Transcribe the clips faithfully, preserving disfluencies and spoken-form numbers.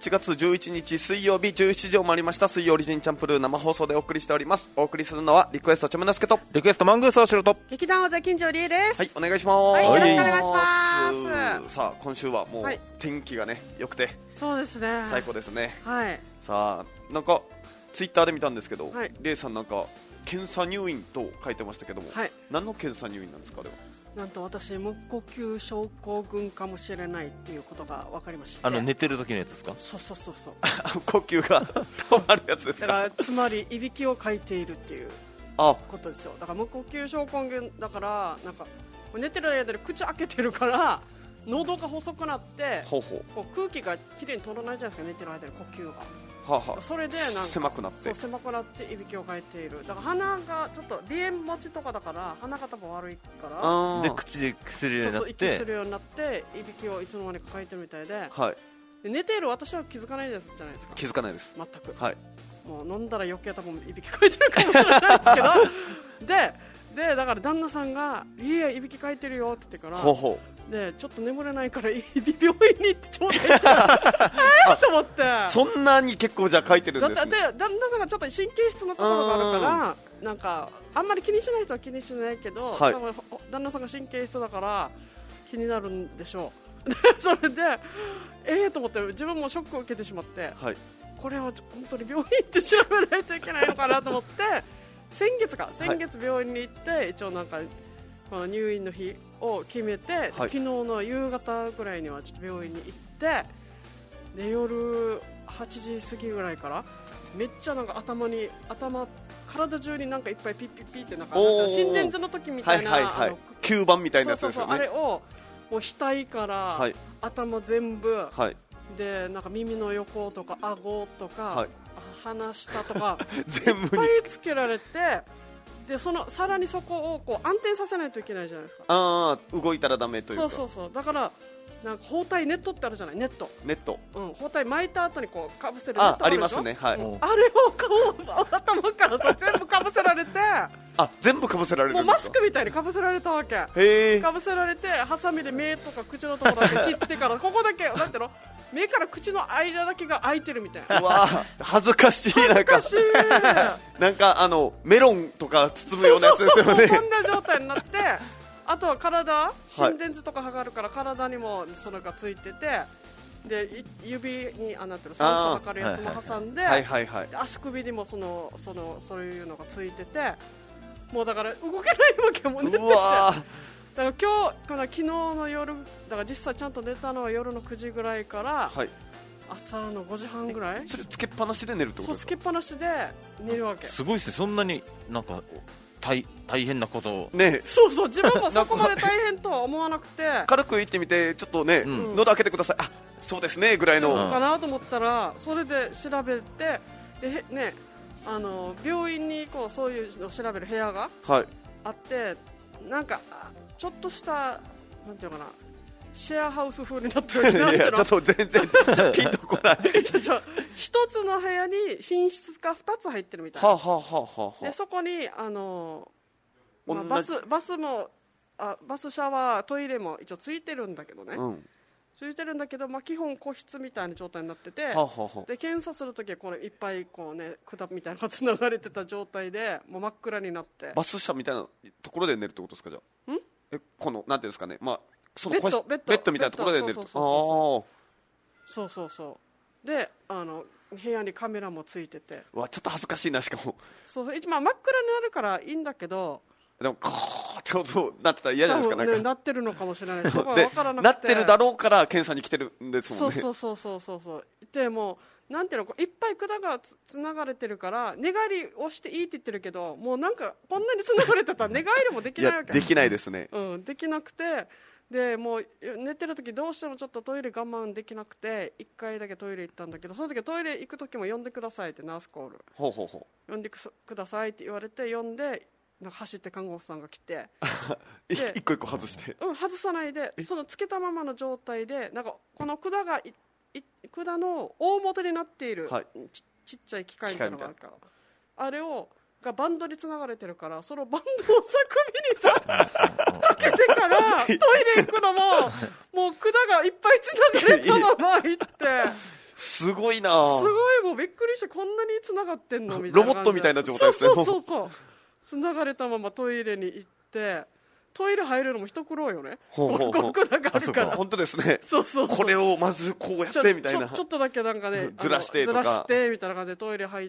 ちがつじゅういちにち水曜日じゅうしちじを回りました。水曜オリジンチャンプルー生放送でお送りしております。お送りするのはリクエストちょめのすけとリクエストマングースをしろと劇団大勢金城理恵です。 はい、お願いします。 はい、よろしくお願いします。 さあ今週はもうはい天気がね良くてそうですね、 最高ですね。 はいさあなんかツイッターで見たんですけど、 はいレイさんなんか検査入院と書いてましたけども、 はい、 何の検査入院なんですか？あれはなんと私無呼吸症候群かもしれないっていうことが分かりまして、 あの寝てる時のやつですか？ そうそうそうそう呼吸が止まるやつですか？ だからつまりいびきをかいているっていうあことですよ。だから無呼吸症候群だからなんか寝てる間で口開けてるから喉が細くなってほうほうこう空気がきれいに通らないじゃないですか、寝てる間に呼吸が。 はあはあ、 それでなんか狭くなってそう狭くなっていびきをかいている。だから鼻がちょっと鼻炎持ちとかだから鼻が多分悪いからあで口で薬になっそうそう息すてるようになっていびきをいつの間にかかいてるみたいで、 はいで寝ている私は気づかないですじゃないですか。 気づかないです。 全く、 はいもう飲んだら余計多分いびきかいてるかもしれないですけどででだから旦那さんがいやいびきかいてるよって言ってからほうほでちょっと眠れないからいび病院に行ってちょうだいってえーと思ってうそんなに結構じゃあ書いてるんですね。 だってで旦那さんがちょっと神経質なところがあるからなんかあんまり気にしない人は気にしないけど、 はい多分旦那さんが神経質だから気になるんでしょうでそれでええー、と思って自分もショックを受けてしまって、 はい、 これは本当に病院行って調べないといけないのかなと思って先月か先月病院に行って、はい、一応なんかこの入院の日を決めて、はい、昨日の夕方ぐらいにはちょっと病院に行ってで夜はちじ過ぎぐらいからめっちゃなんか頭に頭体中になんかいっぱいピッピッピッってなんか心電図の時みたいな、 はいはいはい、吸盤みたいなやつですよね。 そうそうそうあれをもう額から、はい、頭全部、はい、でなんか耳の横とか顎とか、はい、鼻下とか全部いっぱいつけられてでそのさらにそこをこう安定させないといけないじゃないですか。 ああ動いたらダメというか。 そうそうそうだからなんか包帯ネットってあるじゃないネットネット、 うん、包帯巻いた後にこうかぶせるネットあるでしょ。 あ, ありますね、はい、 うん、あれを顔頭からさ全部かぶせられてあ全部かぶせられるんですか？ もうマスクみたいにかぶせられたわけ。 へかぶせられてハサミで目とか口のところだけ切ってからここだけなんていうの目から口の間だけが開いてるみたいな。 うわ恥ずかしい。 恥ずかしいなんかあのメロンとか包むようなやつですよね。 そうそうそうそんな状態になってあとは体心電図とか測るから体にもそれがついててで指にあなってる酸素測るやつも挟んで、はいはいはい、足首にもそのそのそういうのがついててもうだから動けないわけも寝てて。うわだから今日から昨日の夜だから実際ちゃんと寝たのは夜のくじぐらいから、はい、朝のごじはんぐらい。 それつけっぱなしで寝るってことですか？ そうつけっぱなしで寝るわけ。 すごいですね。そんなになんか 大, 大変なことをね。 そうそう自分もそこまで大変とは思わなくて軽く言ってみてちょっとね、うん、喉開けてくださいあそうですねぐらいのかなと思ったらそれで調べてで、ね、あの病院にこうそういうのを調べる部屋があって、はい、なんかちょっとしたなんていうかなシェアハウス風になってるいやちょっと全然ピンとこないちょちょ一つの部屋に寝室が二つ入ってるみたいな、はあはあはあはあ、でそこにあの、まあ、バスバスもあバスシャワートイレも一応ついてるんだけどね、うん、ついてるんだけど、まあ、基本個室みたいな状態になってて、はあはあ、で検査するときはこれいっぱいこう、ね、管みたいなのがつながれてた状態でもう真っ暗になってバス車みたいなところで寝るってことですか？じゃあんえこのなんていうんですかね、まあそのベッドベッドベッドみたいなところで寝ると。 そうそうそうであの部屋にカメラもついててうわちょっと恥ずかしいな。しかもそう一番真っ暗になるからいいんだけどでもこーって音なってたら嫌じゃないですか。なんか、 ね、なってるのかもしれないそこは分からなくてなってるだろうから検査に来てるんですもんね。 そうそうそうそうそうでもうなんていうのいっぱい管が つ, つながれてるから寝返りをしていいって言ってるけどもうなんかこんなにつながれてたら寝返りもできないわけ。 いやできないですね、 うん、できなくてでもう寝てる時どうしてもちょっとトイレ我慢できなくていっかいだけトイレ行ったんだけどその時はトイレ行く時も呼んでくださいってナースコールほうほうほう呼んでくださいって言われて呼んでなんか走って看護婦さんが来て一個一個外して、 うん、外さないでそのつけたままの状態でなんかこの管がいい管の大元になっている、はい、ち, ちっちゃい機械みたいなのがあるからあれをがバンドにつながれてるからそのバンドをさ首にさかけてからトイレ行くのももう管がいっぱいつながれたまま行ってすごいな。 すごい、もうびっくりして、こんなに繋がってんのみたいな。 ロボットみたいな状態ですね。 そうそうそう。繋がれたままトイレに行って、トイレ入るのも一苦労よね。 ほうほうほうここだけあるから。 本当ですね。 そうそうそう。 これをまずこうやってみたいな。 ちょ、ちょっとだけなんかね、 ずらしてとか。 ずらしてみたいな感じでトイレ入って、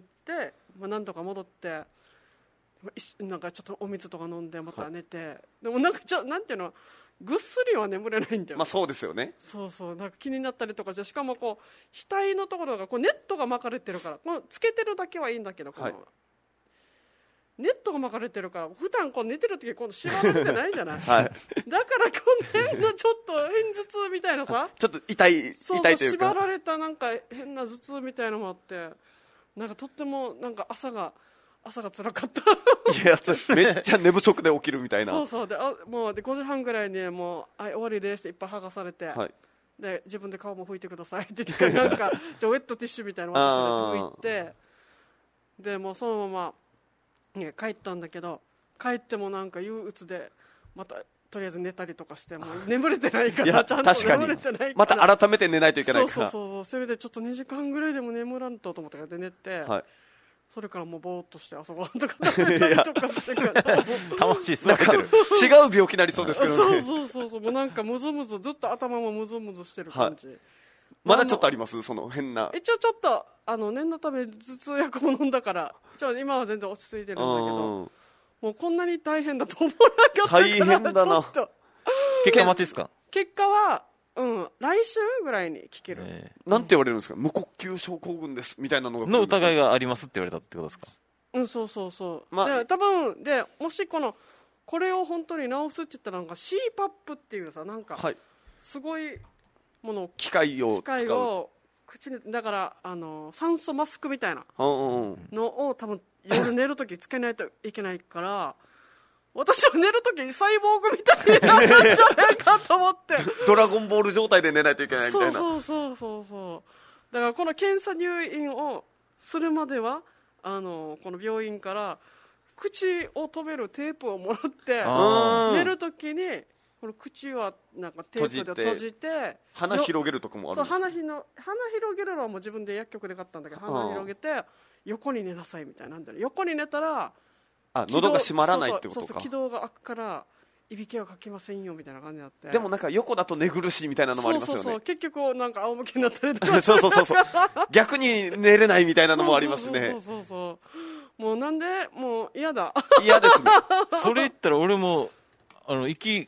まあ、なんとか戻って、なんかちょっとお水とか飲んでまた寝て、はい、でもなんかちょなんていうの、ぐっすりは眠れないんだよ。 まあそうですよね。 そうそう、なんか気になったりとかして、しかもこう額のところがこうネットが巻かれてるから、このつけてるだけはいいんだけど、この、はい、ネットが巻かれてるから、普段こう寝てる時今度縛られてないじゃない、はい、だからこの辺のちょっと偏頭痛みたいなさ、 ちょっと痛い、 そうそう、 痛いというか、 縛られたなんか変な頭痛みたいなのもあって、なんかとってもなんか朝が朝が辛かったいや、めっちゃ寝不足で起きるみたいな。 そうそう、で、あ、もうでごじはんぐらいにもう、あ、終わりですっていっぱい剥がされて、はい、で自分で顔も拭いてくださいって言ってなんかじゃウェットティッシュみたいなの渡されて拭いて、でもうそのまま、ね、帰ったんだけど、帰ってもなんか憂鬱でまたとりあえず寝たりとかして、もう眠れてないからちゃんと眠れてないから、 また改めて寝ないといけないから、 そうそうそう、せめてちょっとにじかんぐらいでも眠らんとと思ってからで寝て、はい、それからもうぼーっとして朝ごはんとか食べたりとかしてから楽しいっすね。なんか違う病気になりそうですけどね。 そうそうそう、もうなんかムズムズ、ずっと頭もムズムズしてる感じ、はい、 まだちょっとあります、その変な。 一応ちょっとあの念のため頭痛薬も飲んだからちょ今は全然落ち着いてるんだけど、もうこんなに大変だと思わなかったから、 大変だな。 結果待ちですか？ 結果はうん、来週ぐらいに聞ける、 えー、なんて言われるんですか、無呼吸症候群ですみたいなのがの疑いがありますって言われたってことですか？ うん、そうそうそう、まあ、で多分でもしこのこれを本当に治すって言ったらなんか シーパップ っていうさ、なんかすごいものを機械を使う、機械を口に、だからあの酸素マスクみたいなのを多分夜寝るときつけないといけないから私は寝るときサイボーグみたいになるんじゃないかと思ってドラゴンボール状態で寝ないといけないみたいな。 そうそうそうそう、だからこの検査入院をするまではあのこの病院から口を止めるテープをもらって寝るときにこの口はなんかテープで閉じて鼻広げるとかもあるんですか？ そう、鼻ひの鼻広げるのはもう自分で薬局で買ったんだけど、鼻広げて横に寝なさいみたいなんだよ。横に寝たらあ、喉が閉まらないってことか。 そうそうそう、気道が開くからいびきはかきませんよみたいな感じになって、 でもなんか横だと寝苦しいみたいなのもありますよね。 そうそうそう、結局なんか仰向けになったりとかそうそうそうそう逆に寝れないみたいなのもありますね。 そうそうそうそう、もうなんでもう嫌だ嫌ですねそれ言ったら俺もあの息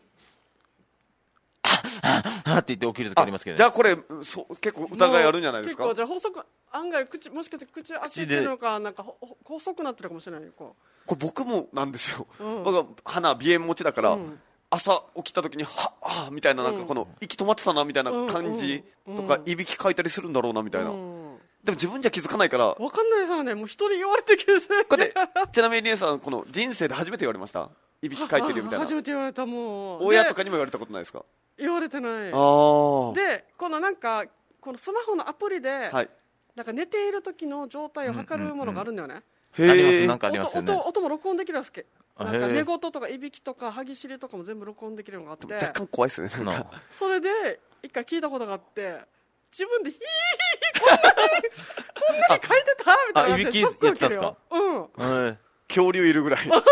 あって言って起きるときありますけど、ね、 じゃあこれそ結構疑いあるんじゃないですか？ 結構じゃあ細く案外口もしかして口開けてるのかなんか細くなってるかもしれないよ。これ僕もなんですよ、うん、僕は鼻鼻炎持ちだから、うん、朝起きた時にはっはみたいな、なんかこの息止まってたなみたいな感じとか、いびきかいたりするんだろうなみたいな、うん、でも自分じゃ気づかないから分かんないですよね。もう人に言われて気づいて、 これちなみにリエさんこの人生で初めて言われました？いびきかいてるみたいな。 初めて言われた。もう親とかにも言われたことないですか？ 言われてない。 あでこのなんかこのスマホのアプリで、 はい、 なんか寝ている時の状態を測るものがあるんだよね。 へー、なんかありますよね。 音、音も録音できるわけ。なんか寝言とかいびきとか歯ぎしりとかも全部録音できるのがあって、 若干怖いですねなんかそれで一回聞いたことがあって、自分でヒーこんなにこんなに書いてたみたいな。 あ、いびきやってたんですか？ うん、 えー恐竜いるぐらい嘘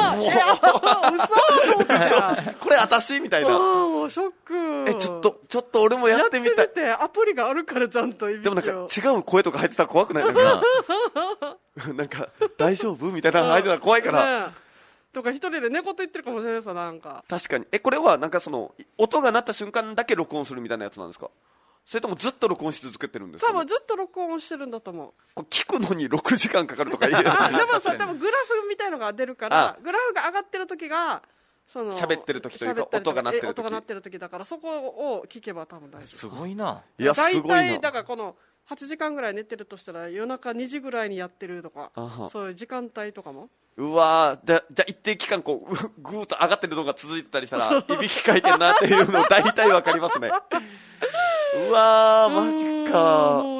これ私みたいな。 もうショック。 えちょっとちょっと俺もやってみたい。 やってみて、アプリがあるからちゃんといびきを。 でもなんか違う声とか入ってたら怖くない？なんかなんか大丈夫みたいなの入ってたら怖いから、 ね、とか一人で寝言言ってるかもしれないさ。なんか確かに。えこれはなんかその音が鳴った瞬間だけ録音するみたいなやつなんですか？それともずっと録音し続けてるんですか、ね？ 多分ずっと録音してるんだと思う。 これ聞くのにろくじかんかかるとか言えあでもそれ多分グラフみたいのが出るから、グラフが上がってる時がその喋ってる時というか音が鳴ってる時、 音が鳴ってる時だから、そこを聞けば多分大丈夫。 すごいな。 いやすごいな。 大体だからこのはちじかんぐらい寝てるとしたら夜中にじぐらいにやってるとか、そういう時間帯とかも。 うわー、じゃじゃ一定期間こうぐーっと上がってるのが続いてたりしたらいびきかいてるなっていうの大体わかりますねうわーマジか。 もうちょっ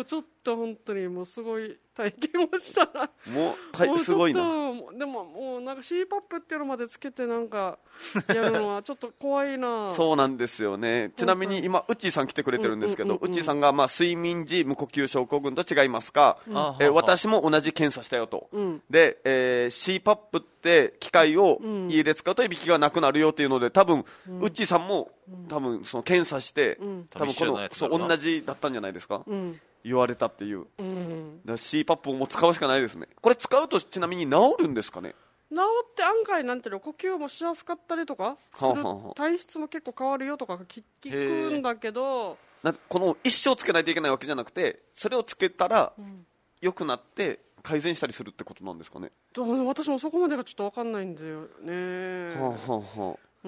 と本当にもうすごい体験をしたらもうもうすごいな。 でももうなんか シーパップ っていうのまでつけてなんかやるのはちょっと怖いなそうなんですよね。ちなみに今ウッチーさん来てくれてるんですけど、ウッチーさんがまあ睡眠時無呼吸症候群と違いますか、うん、えー、私も同じ検査したよと、うん、で、えー、シーパップ って機械を家で使うといびきがなくなるよっていうので、多分、うん、ウッチーさんも多分その検査して、うん、多分このそう同じだったんじゃないですか、うん、言われたっていう、うん、だ シーパップ をもう使うしかないですね。これ使うとちなみに治るんですかね。 治って案外なんていうの、呼吸もしやすかったりとかする、体質も結構変わるよとか聞くんだけど、 なこの一生つけないといけないわけじゃなくて、それをつけたら良くなって改善したりするってことなんですかね。 私もそこまでがちょっと分かんないんだよね。 はあはあはあ、うん、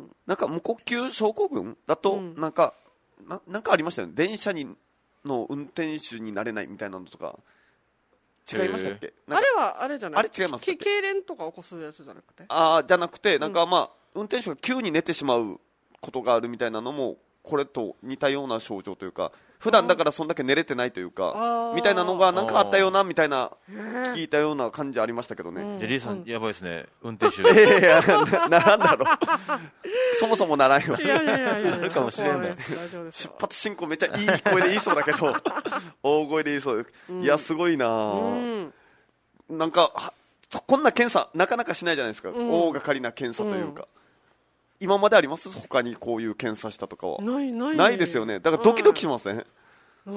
なんか無呼吸症候群だとなんか、うん、な, なんかありましたよね。電車にの運転手になれないみたいなのとか違いましたっけ。 あれはあれじゃない、 あれ違いますっけ。 痙攣とか起こすやつじゃなくて、 ああじゃなくて、なんかまあ、うん、運転手が急に寝てしまうことがあるみたいなのもこれと似たような症状というか、普段だからそんだけ寝れてないというかみたいなのがなんかあったようなみたいな聞いたような感じありましたけどね、うん、 じゃあリーさん、うん、やばいですね、運転手いやいやな, ならんだろそもそもならんよ。 いやいやいやいやなるかもしれんね。 出発進行めっちゃいい声で言いそうだけど大声で言いそう、うん、いやすごいな、うん、なんかこんな検査なかなかしないじゃないですか、うん、大掛かりな検査というか、うん、今まであります？他にこういう検査したとかは。 ないないないですよね。だからドキドキしません？ うん、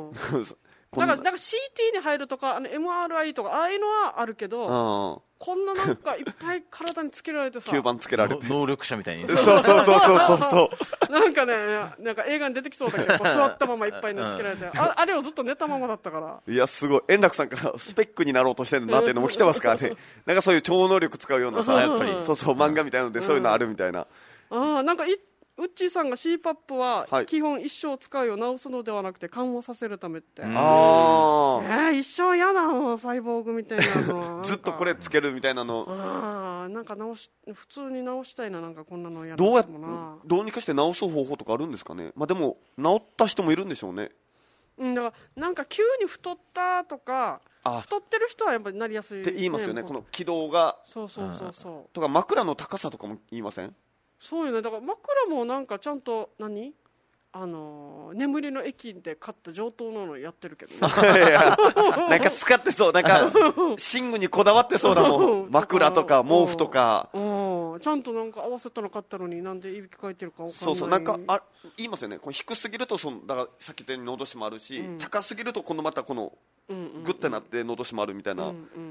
だからなんか シーティー に入るとかあの エムアールアイ とかああいうのはあるけど、うん、こんななんかいっぱい体につけられてさきゅうばんつけられて能力者みたいにそうそうそうそうそうそうなんかね、なんか映画に出てきそうだけど座ったままいっぱいにつけられて、うん、あ, あれをずっと寝たままだったから。 いやすごい、円楽さんからスペックになろうとしてるなっていうのも来てますからねなんかそういう超能力使うようなさ、やっぱりそうそう漫画みたいなのでそういうのあるみたいな、 うん、あなんかいウッチーさんが シーパップ は基本一生使うよ、治すのではなくて緩和させるためって、うん、あ、えー、一生嫌だもんサイボーグみたいなのずっとこれつけるみたいなのあなんか直し普通に直したいな、なんかこんなのやるどうやどうにかして直す方法とかあるんですかね。まあでも治った人もいるんでしょうね。 うん、だからなんか急に太ったとか太ってる人はやっぱりなりやすい、ね、 って言いますよね。この軌道がそうそうそうそうとか枕の高さとかも言いません？ そうよね。だから枕もなんかちゃんと何あのー、眠りの駅で買った上等なのやってるけど、ね、いやなんか使ってそう、なんか寝具にこだわってそうだもん枕とか毛布とかちゃんとなんか合わせたの買ったのになんでいびきかいてるか分かんない。 そうそう、なんかあ言いますよね。この低すぎるとそのだからさっき言ったように喉締まるし、うん、高すぎると今度またこのグッてなって喉締まるみたいな、うんうん、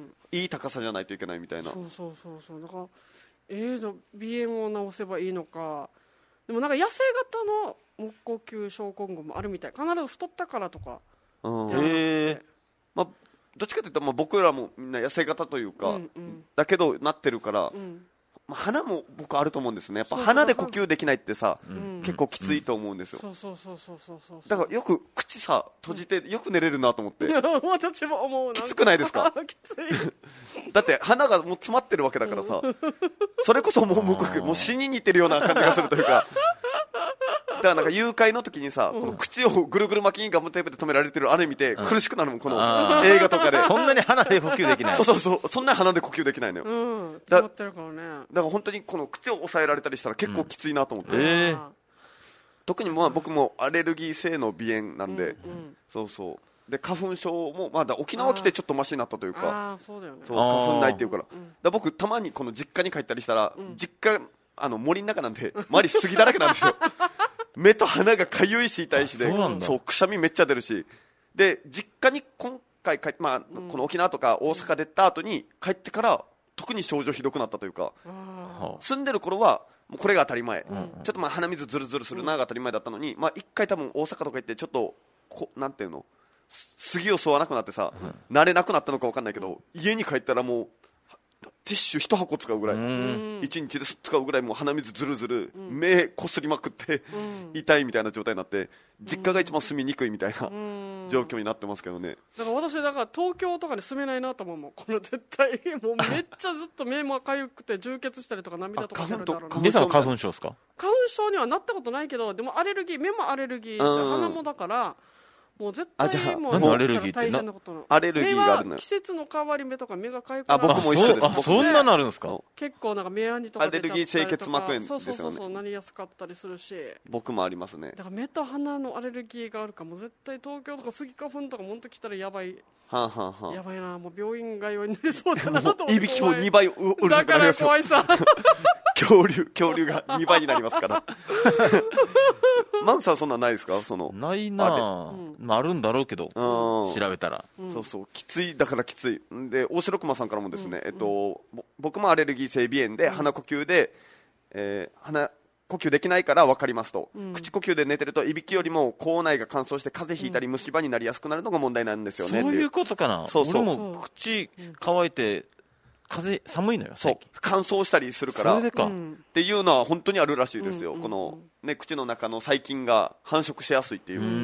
いい高さじゃないといけないみたいな。 そうそうそうそう、だからえーと鼻炎を治せばいいのか。でもなんか痩せ型の無呼吸症候群もあるみたい。必ず太ったからとかじゃなくて、へー、 まあ、どっちかというとまあ僕らもみんな痩せ型というか、うんうん、だけどなってるから、うん、まあ、鼻も僕あると思うんですね。やっぱ鼻で呼吸できないってさ、うん、結構きついと思うんですよ。 そうそうそうそうそうそう。 だからよく口さ閉じてよく寝れるなと思って、うん、 私も思う。 きつくないですか？ きついだって鼻がもう詰まってるわけだからさ、それこそもう無呼吸、もう死に似てるような感じがするというかだからなんか誘拐の時にさ、うん、この口をぐるぐる巻きにガムテープで止められてるあれ見て苦しくなるもん、この映画とかで。 そんなに鼻で呼吸できない。 そうそうそう、そんなに鼻で呼吸できないのよ、 うん、詰まってるからね。 だから本当にこの口を押さえられたりしたら結構きついなと思って、うん、えー、特にまあ僕もアレルギー性の鼻炎なんで、うんうん、そうそうで花粉症もまだ沖縄来てちょっとマシになったというか、 あそうだよね、 そう花粉ないっていうから、だから僕たまにこの実家に帰ったりしたら、うん、実家あの森の中なんで周り杉だらけなんですよ目と鼻がかゆいし痛いしで、そうくしゃみめっちゃ出るしで、実家に今回帰、まあうん、この沖縄とか大阪出た後に帰ってから特に症状ひどくなったというか、住んでる頃はもうこれが当たり前、うん、ちょっとまあ鼻水ズルズルするなが当たり前だったのに、まあ、一回多分大阪とか行ってちょっとこなんていうの杉を吸わなくなってさ、うん、慣れなくなったのか分かんないけど、家に帰ったらもうティッシュ一箱使うぐらい、一日で使うぐらいもう鼻水ずるずる、うん、目こすりまくって、うん、痛いみたいな状態になって実家が一番住みにくいみたいな、うん、状況になってますけどね。 だから私だから東京とかに住めないなと思うもん。この絶対もうめっちゃずっと目もかゆくて充血したりとか涙とかするだろうな。 花粉症花粉症ですか？ 花粉症にはなったことないけど、でもアレルギー、目もアレルギーして鼻もだからもう絶対もう何アレルギーって大変なことのアレルギーがあるのよ。 季節の変わり目とか目がかゆくなる。あ、僕も一緒です。 あ、そんなのあるんですか。 結構なんか目やにとか出ちゃったりとか、 アレルギー性結膜炎ですよね。 そうそうそうなりやすかったりするし。 僕もありますね。 だから目と鼻のアレルギーがあるからもう絶対東京とかスギ花粉とか本当来たらやばい。 はあはあはあ、 やばいな、もう病院通いになりそうだなと思って。 いびきもにばいうるさくなりますよ。 だから怖いさ。 恐竜恐竜がにばいになりますから。マンさんそんなんないですか？そのないなあ、うん、あるんだろうけど調べたら、 うん、そうそうきついだからきついで大城熊さんからもですね、うん、えっと僕もアレルギー性鼻炎で、うん、鼻呼吸で、えー、鼻呼吸できないから分かりますと、うん、口呼吸で寝てるといびきよりも口内が乾燥して風邪ひいたり虫歯になりやすくなるのが問題なんですよね。 そういうことかな。そうそう俺も口乾いて風寒いのよ。 そう乾燥したりするからそれでかっていうのは本当にあるらしいですよ、うん、この、ね、口の中の細菌が繁殖しやすいっていう、うん、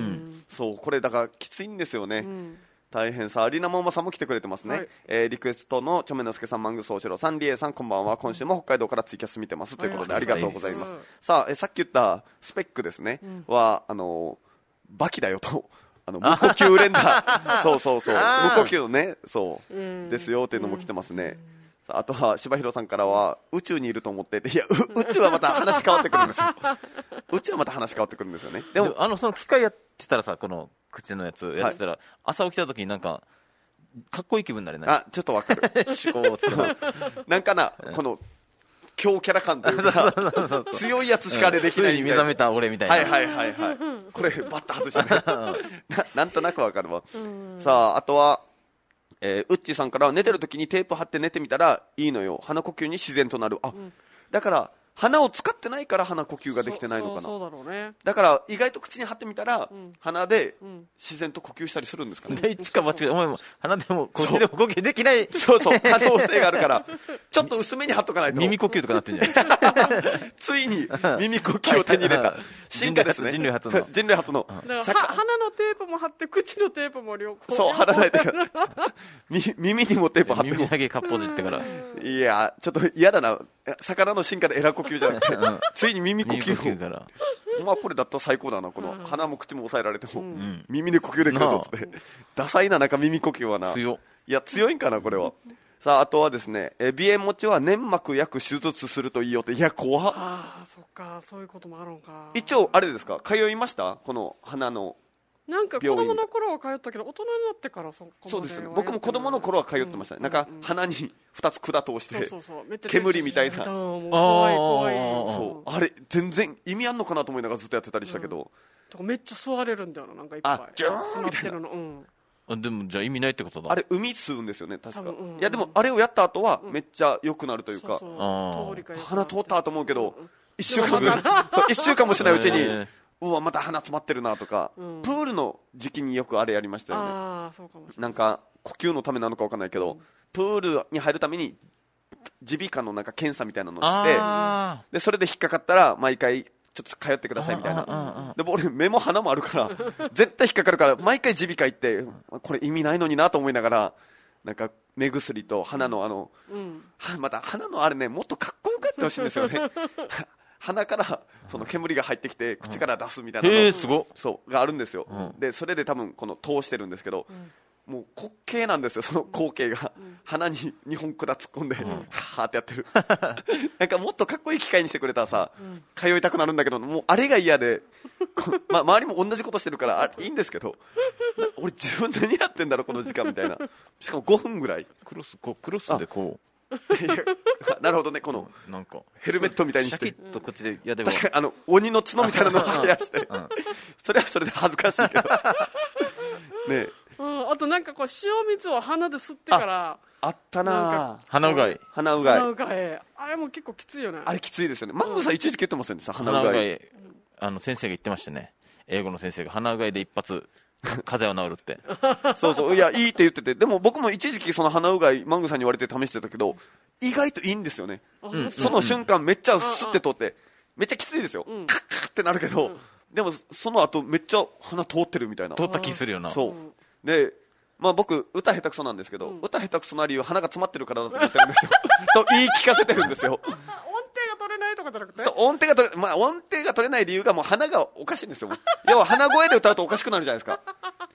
そうこれだからきついんですよね、うん、大変さ。リナママさんも来てくれてますね、はい、えー、リクエストのチョメノスケさん、マングソウシロさん、リエさんこんばんは。今週も北海道からツイキャス見てますということでありがとうございます。さあえさっき言ったスペックですね、うん、はあのバキだよとあの無呼吸連打そうそうそう無呼吸のねそう、うん、ですよっていうのも来てますね、うん、あとは柴弘さんからは宇宙にいると思っていや宇宙はまた話変わってくるんですよ宇宙はまた話変わってくるんですよね。でもあのその機械やってたらさこの口のやつやってたら、はい、朝起きた時になんかかっこいい気分になれない？ あちょっとわかるなんかなこの強キャラ感というか強いやつしかあれできないみたいな、うん、 目覚めた俺みたいな。 はいはいはいはいこれバッと外してねな, なんとなくわかるわ。さああとはえー、ウッチーさんからは寝てる時にテープ貼って寝てみたらいいのよ鼻呼吸に自然となる。あ、うん、だから鼻を使ってないから鼻呼吸ができてないのかな。 そうそうそうだろうね。 だから意外と口に貼ってみたら、うん、鼻で自然と呼吸したりするんですかね。 で一か間違いお前も鼻でも口でも呼吸できないそうそう可能性があるからちょっと薄めに貼っとかないと耳呼吸とかなってんじゃないついに耳呼吸を手に入れた進化ですね。 人類初の人類初の、 うん、だから鼻のテープも貼って口のテープも両方そう貼らないとから耳にもテープ貼って耳だけかっぽじってからいやちょっと嫌だな。魚の進化でエラ呼吸じゃなくて、うん、ついに耳呼吸をからまあこれだったら最高だな。この鼻も口も抑えられても、うん、耳で呼吸できるぞっつってダサいな。なんか耳呼吸はな強いや強いんかなこれはさああとはですねえ鼻炎持ちは粘膜焼く手術するといいよって。いや怖っ。 ああそっかそういうこともあるのか。 一応あれですか通いましたこの鼻のなんか子供の頃は通ったけど大人になってからそこまでそうですよね。僕も子供の頃は通ってましたね、うん、なんか鼻にふたつ管通して、うん、そうそうそう煙みたいな怖い怖いそうあれ全然意味あんのかなと思いながらずっとやってたりしたけど、 うん、めっちゃ吸われるんだよな。なんかいっぱいあジューンみたいな、 うん、 あでもじゃあ意味ないってことだ。 あれ海吸うんですよね確か、うん、いやでもあれをやった後はめっちゃ良くなるというか、うん、そうそう鼻通ったと思うけど、うん、いっしゅうかんそういっしゅうかんもしないうちに、えーうわまた鼻詰まってるなとか、うん、プールの時期によくあれやりましたよね。 あそうかもしれない。 なんか呼吸のためなのか分かんないけど、うん、プールに入るために耳鼻科のなんか検査みたいなのをしてでそれで引っかかったら毎回ちょっと通ってくださいみたいな。でも俺目も鼻もあるから絶対引っかかるから毎回耳鼻科行ってこれ意味ないのになと思いながらなんか目薬と鼻のあの、うん、また鼻のあれねもっとかっこよくやってほしいんですよね鼻からその煙が入ってきて口から出すみたいなの、 うん、すごそうがあるんですよ、 うん、 でそれで多分この通してるんですけど、うん、もう滑稽なんですよその光景が、うん、鼻ににほん管突っ込んで、うん、はーってやってるなんかもっとかっこいい機会にしてくれたらさ、うん、通いたくなるんだけどもうあれが嫌でまあ、周りも同じことしてるからあいいんですけど俺自分何やってんだろうこの時間みたいな。しかもごふんぐらいクロスこうクロスでこうなるほどねこのなんかヘルメットみたいにしてシャキッと口でやでも確かにあの鬼の角みたいなのを生やしてそれはそれで恥ずかしいけどね、 うん、あとなんかこう塩水を鼻で吸ってからあったな鼻うがい鼻うがい鼻うがいあれも結構きついよね。 あれきついですよね。マンゴーさん一時期言ってませんでした鼻うがい。 あの先生が言ってましたね英語の先生が鼻うがいで一発風邪は治るってそうそういやいいって言っててでも僕も一時期その鼻うがいマングさんに言われて試してたけど意外といいんですよね、うん、その瞬間めっちゃスッて通ってめっちゃきついですよ、うん、カッカッってなるけど、うん、でもその後めっちゃ鼻通ってるみたいな通った気するよな。 そうでまあ僕歌下手くそなんですけど、うん、歌下手くそな理由鼻が詰まってるからだと思ってるんですよと言い聞かせてるんですよ音程が取れないとかじゃなくてそう音程が取れ、まあ、音程が取れない理由がもう鼻がおかしいんですよ要は鼻声で歌うとおかしくなるじゃないですか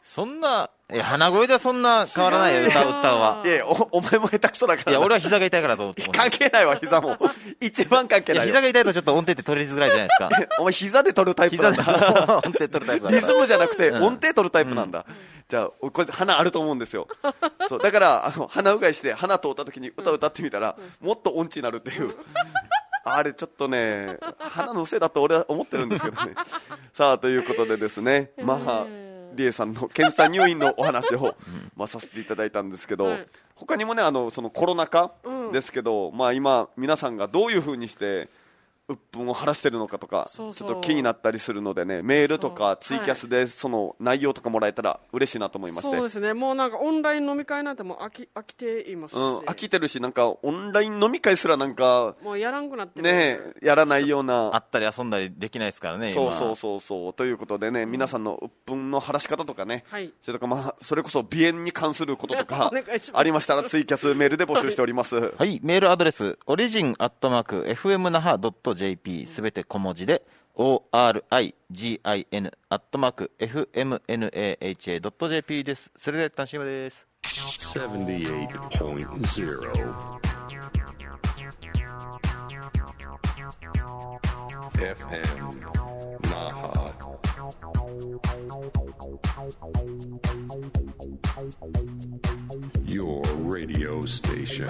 そんな、え、鼻声ではそんな変わらないよ、歌、歌は。 いや、お、お前も下手くそだから。 いや、俺は膝が痛いからと思って。 関係ないわ、膝も。一番関係ない。 いや、膝が痛いとちょっと音程って取りづらいじゃないですか。 お前膝で取るタイプなんだ。 膝で音程取るタイプだ。 リズムじゃなくて、音程取るタイプなんだ。うん、じゃあ、これ鼻あると思うんですよ。そう、だから、あの、鼻うがいして、鼻通った時に歌歌ってみたら、もっと音痴になるっていう。あれちょっとね、鼻のせいだと俺は思ってるんですけどね。さあ、ということでですね、まあ、リエさんの検査入院のお話を、まあ、させていただいたんですけど、はい、他にもね、あのそのコロナ禍ですけど、うん、まあ、今皆さんがどういうふうにして鬱憤を晴らしてるのかとか、そうそう、ちょっと気になったりするのでね、メールとかツイキャスでその内容とかもらえたら嬉しいなと思いまして。 そうですね、もうなんかオンライン飲み会なんてもう飽き、飽きていますし、うん、 飽きてるし、なんかオンライン飲み会すらなんかもうやらんくなってるね、やらないような、 あったり遊んだりできないですからね。 そうそうそうそう、ということでね、うん、皆さんの鬱憤の晴らし方とかね、はい、それとか、まあ、それこそ鼻炎に関することとかありましたらツイキャスメールで募集しております。はい、 はい、メールアドレスオリジンアットマーク エフエムナハドットジェーピー すべて小文字で オーアールアイジン アットマーク エフエムナハ ドットジェーピー です。それでは楽しみです。ななじゅうはちてんゼロ エフエム Naha Your radio station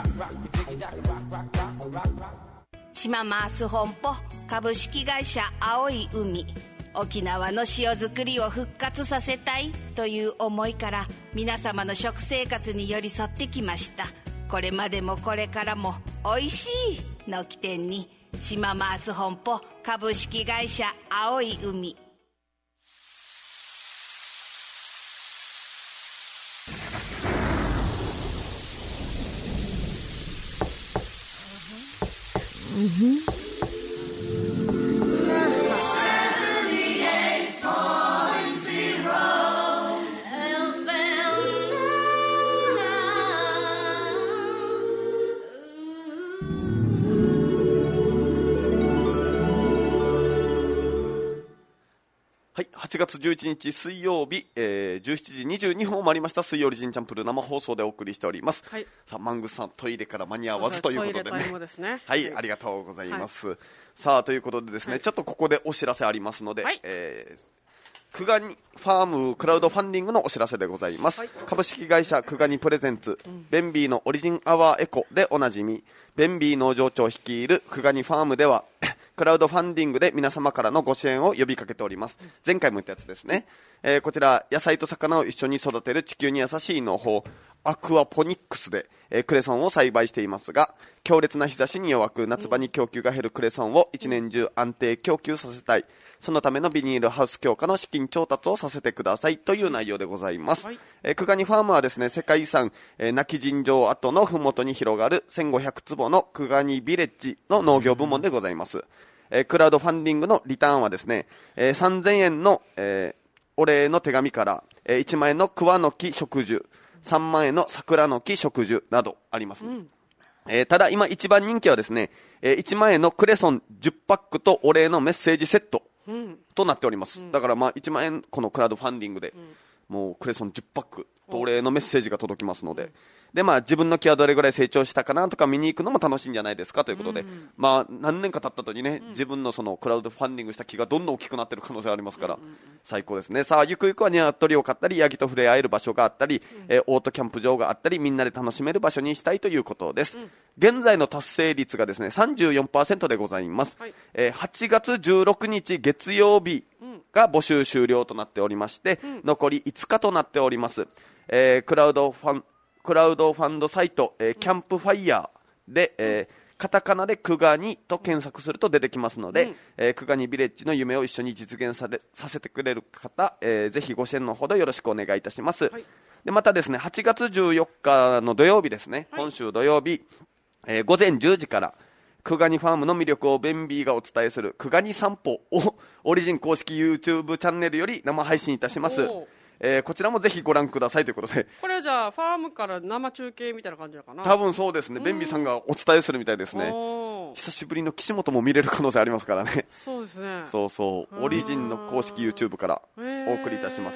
島マース本舗株式会社青い海、沖縄の塩作りを復活させたいという思いから皆様の食生活に寄り添ってきました。これまでもこれからもおいしいの起点に島マース本舗株式会社青い海。 はい、はちがつじゅういちにち水曜日、えー、じゅうしちじにじゅうにふんを回りました水曜リジンチャンプル生放送でお送りしております。はい、さあマングスさんトイレから間に合わずということでね。 トイレですね。 はい、はい、ありがとうございます。はい、さあということでですね、はい、ちょっとここでお知らせありますので、はい、えー、クガニファームクラウドファンディングのお知らせでございます。はい、株式会社クガニプレゼンツ、うん、ベンビーのオリジンアワーエコでおなじみベンビー農場長率いるクガニファームではクラウドファンディングで皆様からのご支援を呼びかけております。前回も言ったやつですね。えー、こちら野菜と魚を一緒に育てる地球に優しい農法アクアポニックスで、えー、クレソンを栽培していますが、強烈な日差しに弱く夏場に供給が減るクレソンを一年中安定供給させたい、そのためのビニールハウス強化の資金調達をさせてくださいという内容でございます。はい、えー、クガニファームはですね、世界遺産、えー、亡き尋常跡のふもとに広がるせんごひゃくつぼのクガニビレッジの農業部門でございます。えー、クラウドファンディングのリターンはですね、えー、さんぜんえんの、えー、お礼の手紙から、えー、いちまんえんの桑の木植樹、さんまんえんの桜の木植樹などあります、ね。うん、えー、ただ今一番人気はですね、えー、いちまんえんのクレソンじゅっパックとお礼のメッセージセットとなっております。うん、だからまあいちまんえんこのクラウドファンディングで、うん、もうクレソンじゅっパックとお礼のメッセージが届きますので、うん、でまあ自分の木はどれぐらい成長したかなとか見に行くのも楽しいんじゃないですかということで、うん、まあ何年か経った後にね、うん、自分のそのクラウドファンディングした木がどんどん大きくなってる可能性がありますから、うんうんうん、最高ですね。さあゆくゆくはニワトリを飼ったりヤギと触れ合える場所があったり、うん、えー、オートキャンプ場があったりみんなで楽しめる場所にしたいということです。うん、現在の達成率がですね さんじゅうよんパーセント でございます。はい、えー、はちがつじゅうろくにち月曜日が募集終了となっておりまして、うん、残りいつかとなっております。えー、クラウドファンクラウドファンドサイト、えー、キャンプファイヤーで、えー、カタカナでクガニと検索すると出てきますので、うん、えー、クガニビレッジの夢を一緒に実現されさせてくれる方、えー、ぜひご支援のほどよろしくお願いいたします。はい、でまたですねはちがつじゅうよっかの土曜日ですね、はい、今週土曜日、えー、ごぜんじゅうじからクガニファームの魅力をベンビーがお伝えするクガニ散歩をオリジン公式 YouTube チャンネルより生配信いたします。えー、こちらもぜひご覧くださいということで、 これはじゃあファームから生中継みたいな感じなのかな。 多分そうですね、ベンビーさんがお伝えするみたいですね。久しぶりの岸本も見れる可能性ありますからね。 そうですね。 そうそう、オリジンの公式 YouTube からお送りいたします。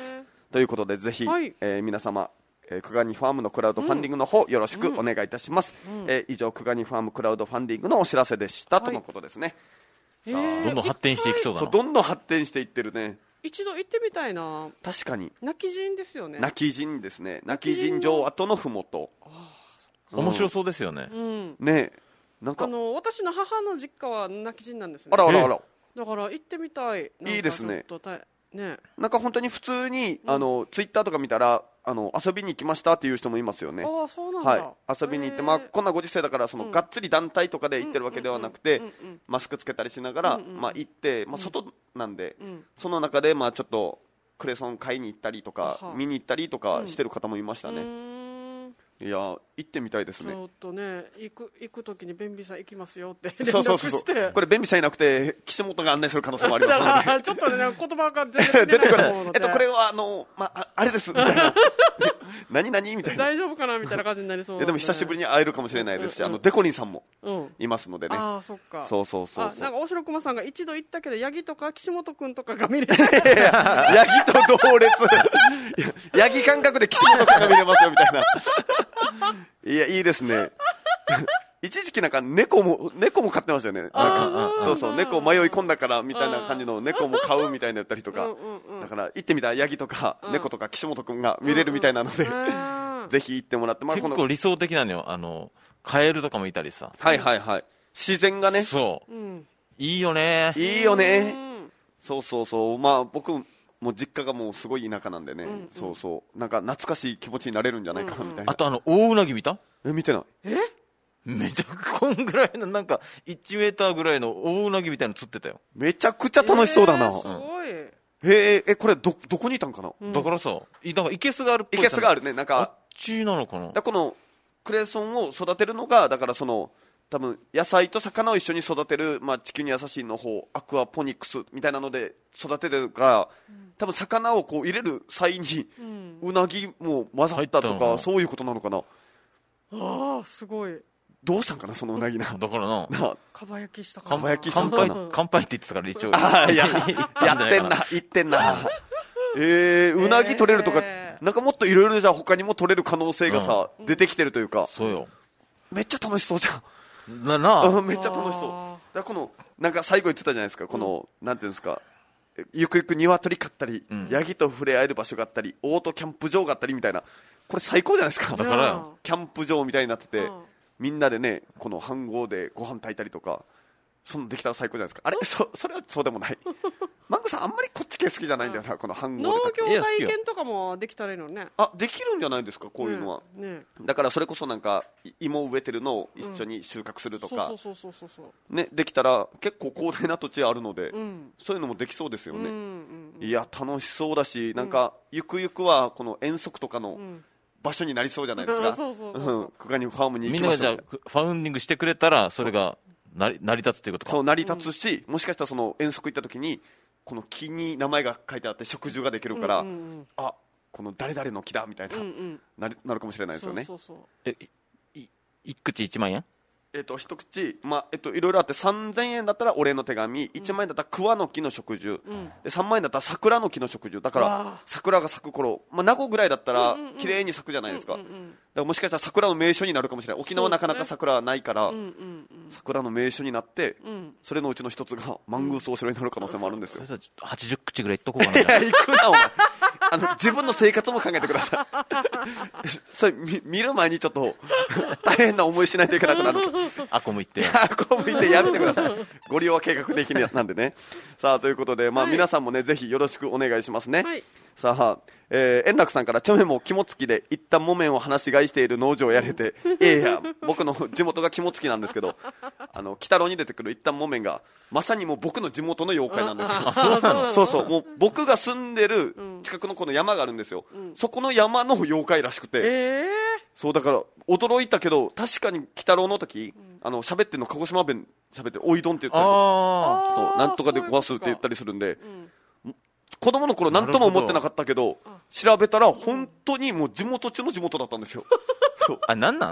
ということでぜひ、 はい、 えー、皆様えー、クガニファームのクラウドファンディングの方、うん、よろしくお願いいたします、うんえー、以上クガニファームクラウドファンディングのお知らせでした、はい、とのことですね。 さあ、えー、どんどん発展していきそうだな。 そうどんどん発展していってるね。 一度行ってみたいな。 確かに泣き陣ですよね。 泣き陣ですね。泣き陣城跡のふもと、 面白そうですよね、 うん、 ねなんかあの私の母の実家は泣き陣なんですね。 あらあらあら、 だから行ってみたい。 いいですね。 ね、 なんか本当に普通に、うん、あのツイッターとか見たらあの遊びに行きましたっていう人もいますよね。 あ、そうなんだ。 はい、遊びに行って、まあ、こんなご時世だからその、うん、がっつり団体とかで行ってるわけではなくて、マスクつけたりしながら、うんうんまあ、行って、まあ、外なんで、うん、その中で、まあ、ちょっとクレソン買いに行ったりとか見に行ったりとかしてる方もいましたね。うんいや行ってみたいですね。 ちょっとね行く行く時に便利さん行きますよってそうそうそうそうこれ便利さんいなくて岸本が案内する可能性もありますのでちょっとね言葉が全然出てこないと思うのでえっとこれはあの、まあ、あれですみたいな何何みたいな大丈夫かなみたいな感じになりそうな、ね、 でも久しぶりに会えるかもしれないですし、うんうん、あのデコリンさんもいますのでね、うん、 ああそっかそうそうそうそうなんか大城熊さんが一度行ったけどヤギとか岸本くんとかが見れるヤギと同列ヤギ感覚で岸本くんが見れますよみたいないやいいですね一時期なんか猫も猫も飼ってましたよね。なんかそうそう猫迷い込んだからみたいな感じの猫も飼うみたいなやったりとか、うんうんうん、だから行ってみたらヤギとか猫とか岸本くんが見れるみたいなので、うんうん、ぜひ行ってもらって、まあ、 結構理想的なのよ。あのカエルとかもいたりさ、 はいはいはい自然がねそう、うん、いいよねいいよね、うん、そうそうそうまあ僕もう実家がもうすごい田舎なんでね、うんうん、そうそうなんか懐かしい気持ちになれるんじゃないかなみたいな、うんうん、 あとあの大うなぎ見た？ え見てない。 えめちゃこんぐらいのなんかいちメーターぐらいの大うなぎみたいなの釣ってたよ。 めちゃくちゃ楽しそうだな、 えー、すごい、うん、 へええこれ ど, どこにいたんかな、 うん、だからさいなんかいけすがあるっぽい。 いけすがあるねなんかあっちなのかな。 だこのクレソンを育てるのがだからその多分野菜と魚を一緒に育てる、まあ、地球に優しいの方アクアポニックスみたいなので育ててるから、うん、多分魚をこう入れる際に、うん、うなぎも混ざったとかそういうことなのかな。 ああすごい。 どうしたんかなそのうなぎな。 だからなかば焼きしたかな。 かば焼きしたんかな。 乾杯って言ってたから一応ああややってんな言ってんなえー、うなぎ取れるとか、えー、なんかもっといろいろじゃあ他にも取れる可能性がさ、うん、出てきてるというか。 そうよめっちゃ楽しそうじゃんななめっちゃ楽しそう。だこのなんか最後言ってたじゃないですかこの、うん、なんていうんですかゆくゆく鶏飼ったり、うん、ヤギと触れ合える場所があったりオートキャンプ場があったりみたいなこれ最高じゃないですか。 だからキャンプ場みたいになってて、うん、みんなでねこの飯盒でご飯炊いたりとかそのできたら最高じゃないですか。あれ そ, それはそうでもないマンゴさんあんまりこっち系好きじゃないんだよな、うん、この飯盒で農業体験とかもできたらいいのね。 あできるんじゃないですかこういうのは、ねね、だからそれこそなんか芋植えてるのを一緒に収穫するとかできたら結構広大な土地あるので、うん、そういうのもできそうですよね、うんうんうん、いや楽しそうだしなんか、うん、ゆくゆくはこの遠足とかの場所になりそうじゃないですか。クガニファームに行きましょう。みんながじゃあファウンディングしてくれたらそれが成り、成り立つということか。 そう成り立つし、うん、もしかしたらその遠足行った時にこの木に名前が書いてあって植樹ができるから、うんうんうん、あこの誰々の木だみたいな、うんうん、な, るなるかもしれないですよね。 そうそうそうえいい一口いちまんえんえっと一口、まあえっと、いろいろあってさんぜんえんだったらお礼の手紙、いちまんえんだったら桑の木の植樹、うん、でさんまんえんだったら桜の木の植樹だから桜が咲く頃、まあ、名護ぐらいだったら綺麗に咲くじゃないですか、うんうんうん、だからもしかしたら桜の名所になるかもしれない。沖縄はなかなか桜はないから、ね、桜の名所になって、うん、それのうちの一つがマングースお城になる可能性もあるんですよ。 それはちじゅっ口ぐらいいっとこうかな。 いくなお前あの自分の生活も考えてくださいそれ 見, 見る前にちょっと大変な思いしないといけなくなるあこ向いてあこ向いてやめてくださいご利用は計画的なんでね。さあということで、まあ、皆さんもね、はい、ぜひよろしくお願いしますね、はい、さあ、えー、円楽さんからチョメも肝付きで一旦木綿を放し飼いしている農場をやれていやいや僕の地元が肝付きなんですけどあの鬼太郎に出てくる一旦木綿がまさにもう僕の地元の妖怪なんですよ。 あそうなの。 そうそうもう僕が住んでる近くのこの山があるんですよ、うん、そこの山の妖怪らしくて、 えー、 そうだから驚いたけど確かに鬼太郎の時、うん、あの喋ってるの鹿児島弁喋ってるおいどんって言ったりとかそうなんとかで壊すって言ったりするんで、うん、子供の頃何とも思ってなかったけど調べたら本当にもう地元中の地元だったんですよそうあなんなん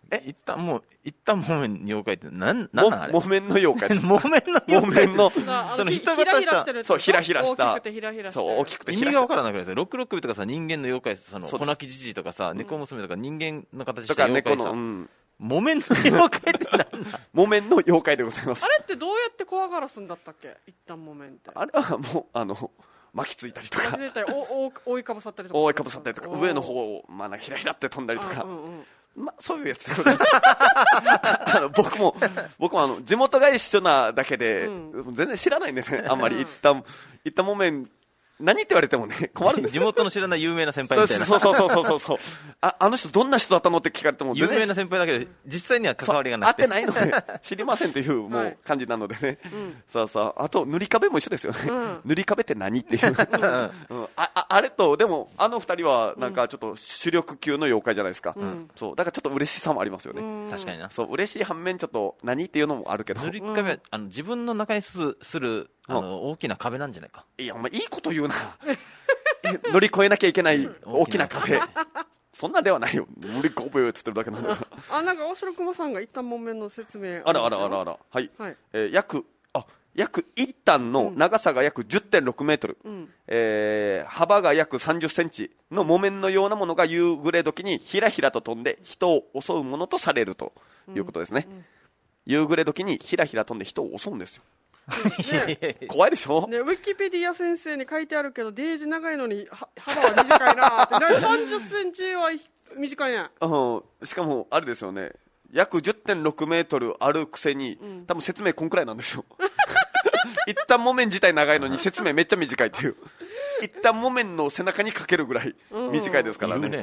え一旦もう一旦木綿妖怪ってなんなんなんあれ木綿の妖怪です木綿の妖怪のその人型したそうひらひらした大きくてひらひらしてそう大きくて意味が分からなくないですか。ロックロックビとかさ人間の妖怪そのそう粉木じじいとかさ猫娘とか人間の形しとかた妖怪さ猫の、うん、 木綿の妖怪って何だ木綿の妖怪でございます。 あれってどうやって怖がらすんだったっけ一旦木綿ってあれはもうあの巻きついたりとか巻きついたりおお覆いかぶさったりとか覆いかぶさったりとか上の方を、まあ、ひらひらって飛んだりとか、 うんうんうんまあ、そういうやつでございますあの僕も僕もあの地元が一緒なだけで、うん、全然知らないんでねあんまり一旦一旦木綿何って言われてもね困るんです地元の知らない有名な先輩みたいなそうそうそうそうそうそうああの人どんな人だったのって聞かれても有名な先輩だけで実際には関わりがなくて会ってないので知りませんというもう感じなのでね、はい、さあさああと塗り壁も一緒ですよね、うん、塗り壁って何っていう、うん、あ, あ, あれとでもあの二人はなんかちょっと主力級の妖怪じゃないですか、うん、そうだからちょっと嬉しさもありますよね、 うん、確かになそう嬉しい反面ちょっと何っていうのもあるけど塗り壁はあの自分の中にすするあの大きな壁なんじゃないか。 いやお前いいこと言うな乗り越えなきゃいけない大きな壁そんなではないよ乗り越えよって言ってるだけなんだあなんか大城熊さんが一旦木綿の説明あらあらあらあらはい、はいえー、約あ約一旦の長さが約 じゅってんろくメートル、うんえー、幅が約さんじゅっセンチの木綿のようなものが夕暮れ時にひらひらと飛んで人を襲うものとされるということですね、うんうん、夕暮れ時にひらひら飛んで人を襲うんですよね、怖いでしょ、 ね、ウィキペディア先生に書いてあるけどデージ長いのに幅は短いなってさんじゅっセンチは短いね、 うん、しかもあれですよね約 じゅってんろくメートルあるくせに、うん、多分説明こんくらいなんですよ一旦木綿自体長いのに説明めっちゃ短いっていう一旦木綿の背中にかけるぐらい短いですからね、うん、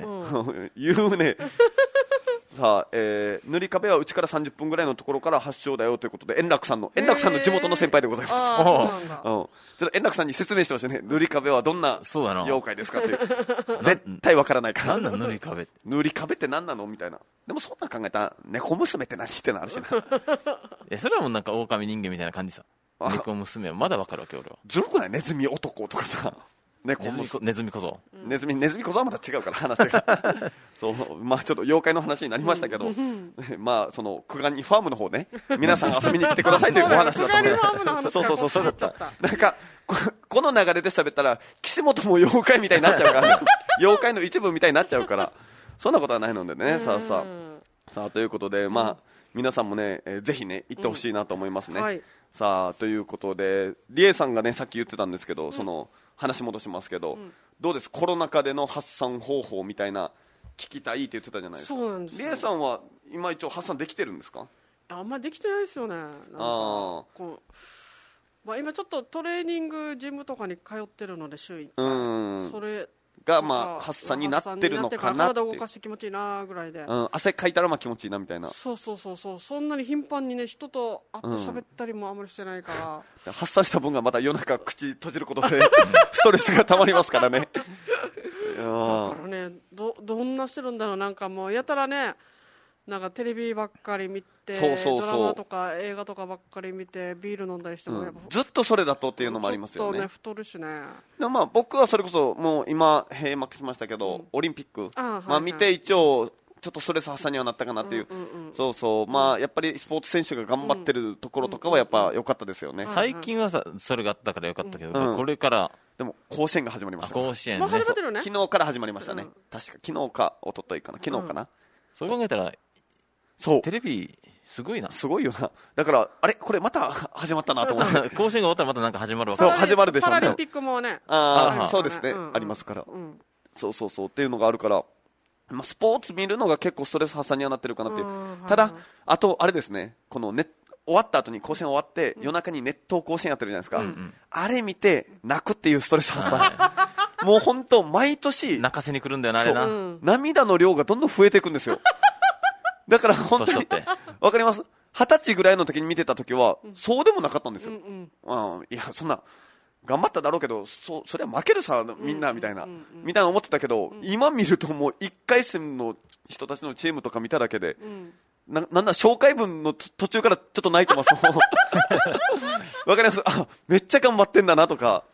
言うねさあ、えー、塗り壁はうちからさんじゅっぷんぐらいのところから発祥だよということで円楽さんの円楽さんの地元の先輩でございます、うん、ちょっと円楽さんに説明してほしいね塗り壁はどんな妖怪ですかっていう絶対わからないから何なの塗り壁って塗り壁って何なのみたいなでもそんな考えたら猫娘って何ってのあるしなえそれはもうなんか狼人間みたいな感じさ猫娘はまだわかるわけ俺はずるくないネズミ男とかさネズミネズミ小僧ネズミネズミ小僧はまた違うから話がそうまあちょっと妖怪の話になりましたけど、うん、まあその久我にファームの方ね皆さん遊びに来てくださいというお話だと思うそうそうそうそうなんか こ, この流れで喋ったら岸本も妖怪みたいになっちゃうから、ね、妖怪の一部みたいになっちゃうからそんなことはないのでねさあさあさあということでまあ皆さんもね、えー、ぜひね行ってほしいなと思いますね、うんはい、さあということでリエさんがねさっき言ってたんですけど、うん、その話戻しますけど、うん、どうですコロナ禍での発散方法みたいな聞きたいって言ってたじゃないですか。 そうなんですよ。 リエさんは今一応発散できてるんですか？ あんまできてないですよね。なんかあこう、まあ、今ちょっとトレーニングジムとかに通ってるので週いっかいうんそれがまあ発散になってるのかなって体を動かして気持ちいいなぐらいで、 うん、汗かいたらまあ気持ちいいなみたいな。 そうそうそうそうそんなに頻繁にね人と会って喋ったりもあんまりしてないから、 うん、発散した分がまた夜中口閉じることでストレスがたまりますからねだからね ど, どんなしてるんだろうなんかもうやたらねなんかテレビばっかり見てそうそうそうドラマとか映画とかばっかり見てビール飲んだりしても、うん、 ずっとそれだとっていうのもありますよね。 ちょっとね太るしね。 でもまあ僕はそれこそもう今閉幕しましたけど、うん、オリンピックあ、はいはい、まあ、見て一応ちょっとストレス発散にはなったかなっていう、うんうんうん、そうそうまあやっぱりスポーツ選手が頑張ってるところとかはやっぱ良かったですよね、うんうんうん、 最近はさそれがあったから良かったけど、うん、これからでも甲子園が始まりました、 ね、甲子園、 ね、もう始まってるね。 昨日から始まりましたね、うん、確か昨日か一昨日かな昨日かな、うん、 そう考えたらそうテレビすごいなすごいよな。だからあれこれまた始まったなと思って甲子園が終わったらまたなんか始まるわけ。 そう始まるでしょうね。 パラリンピックもねああそうですね、うんうん、ありますから、うん、そうそうそうっていうのがあるから、まあ、スポーツ見るのが結構ストレス発散にはなってるかなっていう、うん、ただあとあれですねこのね終わった後に甲子園終わって、うん、夜中に熱湯甲子園やってるじゃないですか、うんうん、あれ見て泣くっていうストレス発散もう本当毎年泣かせに来るんだよなあれな、うん、 涙の量がどんどん増えていくんですよだから本当にわかります二十歳ぐらいの時に見てた時は、うん、そうでもなかったんですよ、うんうんうん、いやそんな頑張っただろうけど そ, それは負けるさみんなみたいな、うんうんうんうん、みたいな思ってたけど、うん、今見るともういっかい戦の人たちのチームとか見ただけで、うん、な, なんだ紹介文の途中からちょっと泣いてますわかりますあめっちゃ頑張ってんだなとか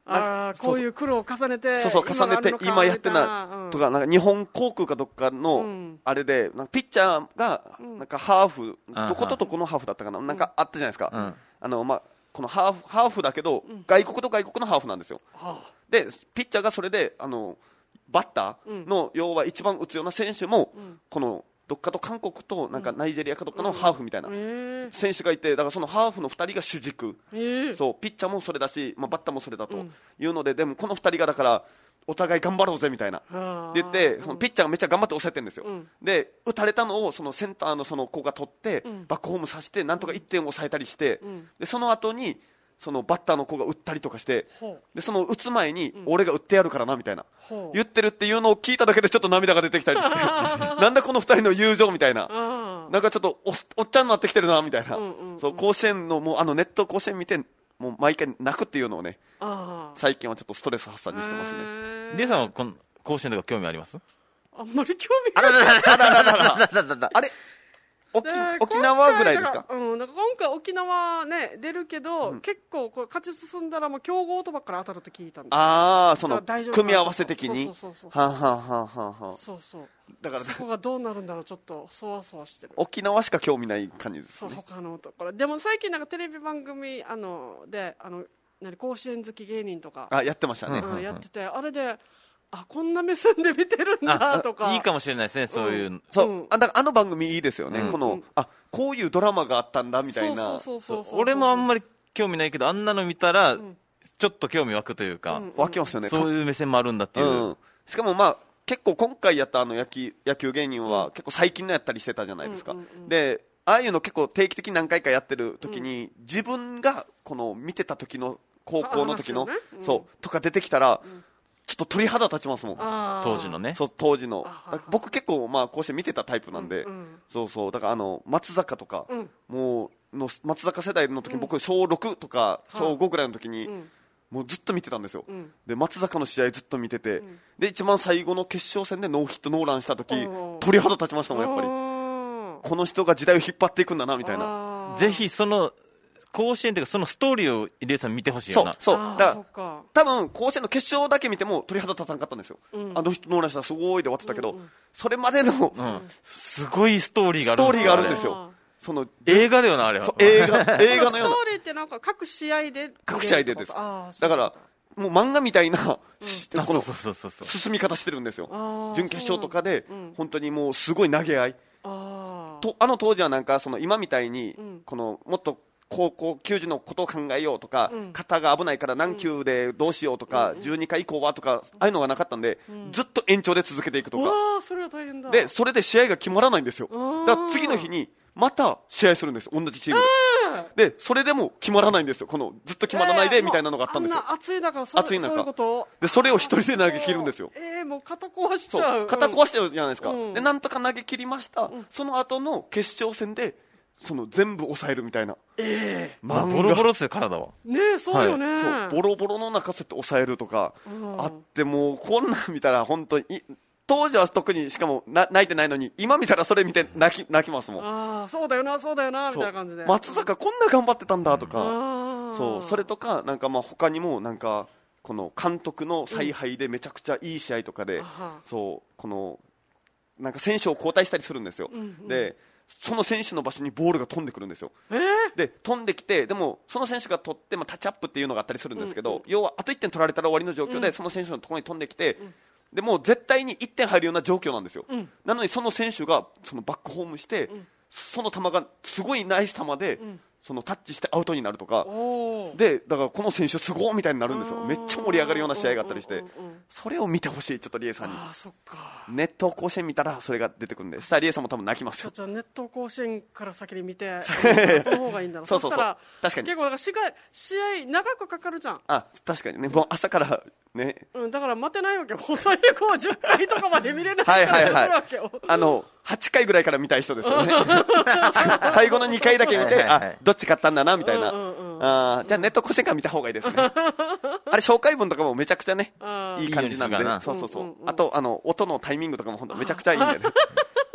あこういう苦労を重ねてそうそう重ねて今やってなとか、なんか日本航空かどっかのあれでなんかピッチャーがなんかハーフ、どことどこのハーフだったかな、なんかあったじゃないですか、あのまあこのハーフハーフだけど外国と外国のハーフなんですよ。でピッチャーがそれであのバッターの要は一番打つような選手もこのどっかと韓国となんかナイジェリアかどっかのハーフみたいな選手がいて、だからそのハーフのふたりが主軸、そうピッチャーもそれだし、まあ、バッターもそれだというので、でもこのふたりがだからお互い頑張ろうぜみたいな言ってそのピッチャーがめっちゃ頑張って抑えてるんですよ。で打たれたのをそのセンターのその子が取ってバックホームさせてなんとかいってんを抑えたりして、でその後にそのバッターの子が打ったりとかして、でその打つ前に俺が打ってやるからなみたいな、うん、言ってるっていうのを聞いただけでちょっと涙が出てきたりしてなんだこの二人の友情みたいな、なんかちょっと お, おっちゃんになってきてるなみたいな、うんうんうん、そう甲子園のもうあのネット甲子園見てもう毎回泣くっていうのをね、最近はちょっとストレス発散にしてますね。 リエさんはこの甲子園とか興味あります？ あんまり興味ない。 あらららららららあれ沖, 沖縄ぐらいですか？ うん、なんか今回沖縄ね出るけど、うん、結構こう勝ち進んだらもう強豪とばっかり当たると聞いたんで。 ああ、その組み合わせ的に。 そうそうそうそう。はんはんはんはんはん。 そうそう。だからそこがどうなるんだろう、ちょっとそわそわしてる。 沖縄しか興味ない感じですね。 そう、他のところ。でも最近なんかテレビ番組あのであの何甲子園好き芸人とかあやってましたね。 うん、やっててあれで。あこんな目線で見てるんだとかいいかもしれないですね、そういう、うん、 そう、うん、あだからあの番組いいですよね、うん、このあこういうドラマがあったんだみたいな。 俺もあんまり興味ないけどあんなの見たらちょっと興味湧くというか、 湧きますよね。 そういう目線もあるんだっていう、うん、 しかもまあ結構今回やったあの野球、野球芸人は結構最近のやったりしてたじゃないですか、うんうんうん、でああいうの結構定期的に何回かやってる時に、うん、自分がこの見てた時の高校の時の、ねうん、そうとか出てきたら、うんちょっと鳥肌立ちますもん。 当時のね。 そう当時の。僕結構まあこうして見てたタイプなんで、うんうん、そうそうだからあの松坂とか、うん、もうの松坂世代の時に僕小ろくとか小ごぐらいの時に、うん、もうずっと見てたんですよ。うん、で松坂の試合ずっと見てて、うん、で一番最後の決勝戦でノーヒットノーランした時、うん、鳥肌立ちましたもんやっぱり。この人が時代を引っ張っていくんだなみたいな。 ぜひその甲子園というかそのストーリーを入江さん見てほしいよな。 そうそうだから多分甲子園の決勝だけ見ても鳥肌立たなかったんですよ、うん、あの人ノーランしたらすごいで終わってたけど、うんうん、それまでの、うん、 すごいストーリーがあるんですよ。 ストーリーがあるんですよ。その映画だよなあれは。 映画映画のようなストーリーってなんか各試合で各試合でです。だからもう漫画みたいな、うん、この進み方してるんですよ。準決勝とかで、うん、本当にもうすごい投げ合いあとあの当時はなんかその今みたいに、うん、このもっと高校球児のことを考えようとか、うん、肩が危ないから何球でどうしようとか、うん、じゅうにかい以降はとかああいうのがなかったんで、うん、ずっと延長で続けていくとか。 うわそれは大変だ。 でそれで試合が決まらないんですよ。だから次の日にまた試合するんです同じチームで。でそれでも決まらないんですよ。このずっと決まらないでみたいなのがあったんですよ。 あんな暑い中そ暑い中そういうことでそれを一人で投げ切るんですよ。 えー、もう肩壊しちゃう。 そう肩壊しちゃうじゃないですか、うん、でなんとか投げ切りました、うん、その後の決勝戦でその全部抑えるみたいな。 ええー、まあボロボロですよ体は。 ねえそうよね、はい、 そうボロボロの中そうやって抑えるとか、うん、あってもうこんなん見たら本当に当時は特にしかもな泣いてないのに今見たらそれ見て泣き泣きますもん。 ああそうだよなそうだよなみたいな感じで松坂こんな頑張ってたんだとか、うん、そうそれとかなんかまあ他にもなんかこの監督の采配でめちゃくちゃいい試合とかで、うん、そうこのなんか選手を交代したりするんですよ、うんうん、でその選手の場所にボールが飛んでくるんですよ、 えー、 で飛んできてでもその選手が取って、まあ、タッチアップっていうのがあったりするんですけど、うんうん、要はあといってん取られたら終わりの状況で、うん、その選手のところに飛んできて、うん、でもう絶対にいってん入るような状況なんですよ、うん、なのにその選手がそのバックホームして、うん、その球がすごいナイス球で、うん、そのタッチしてアウトになるとかでだからこの選手すごいみたいになるんですよ。めっちゃ盛り上がるような試合があったりして、うんうんうん、それを見てほしいちょっとリエさんに。 あそっかネット甲子園見たらそれが出てくるんでさあリエさんも多分泣きますよ。 ちょっとネット甲子園から先に見てその方がいいんだなそうそうそう確かに結構だから試合、試合長くかかるじゃん。 あ確かにねもう朝からね、 うん、だから待てないわけよ最後じゅっかいとかまで見れないはいはいはいあのはちかいぐらいから見たい人ですよね最後のにかいだけ見てあどっち勝ったんだなみたいな、うんうんうん、あじゃあネット甲子園から見た方がいいですねあれ紹介文とかもめちゃくちゃねいい感じなんで、そうそうそう、うんうん、あとあの音のタイミングとかも本当めちゃくちゃいいんでね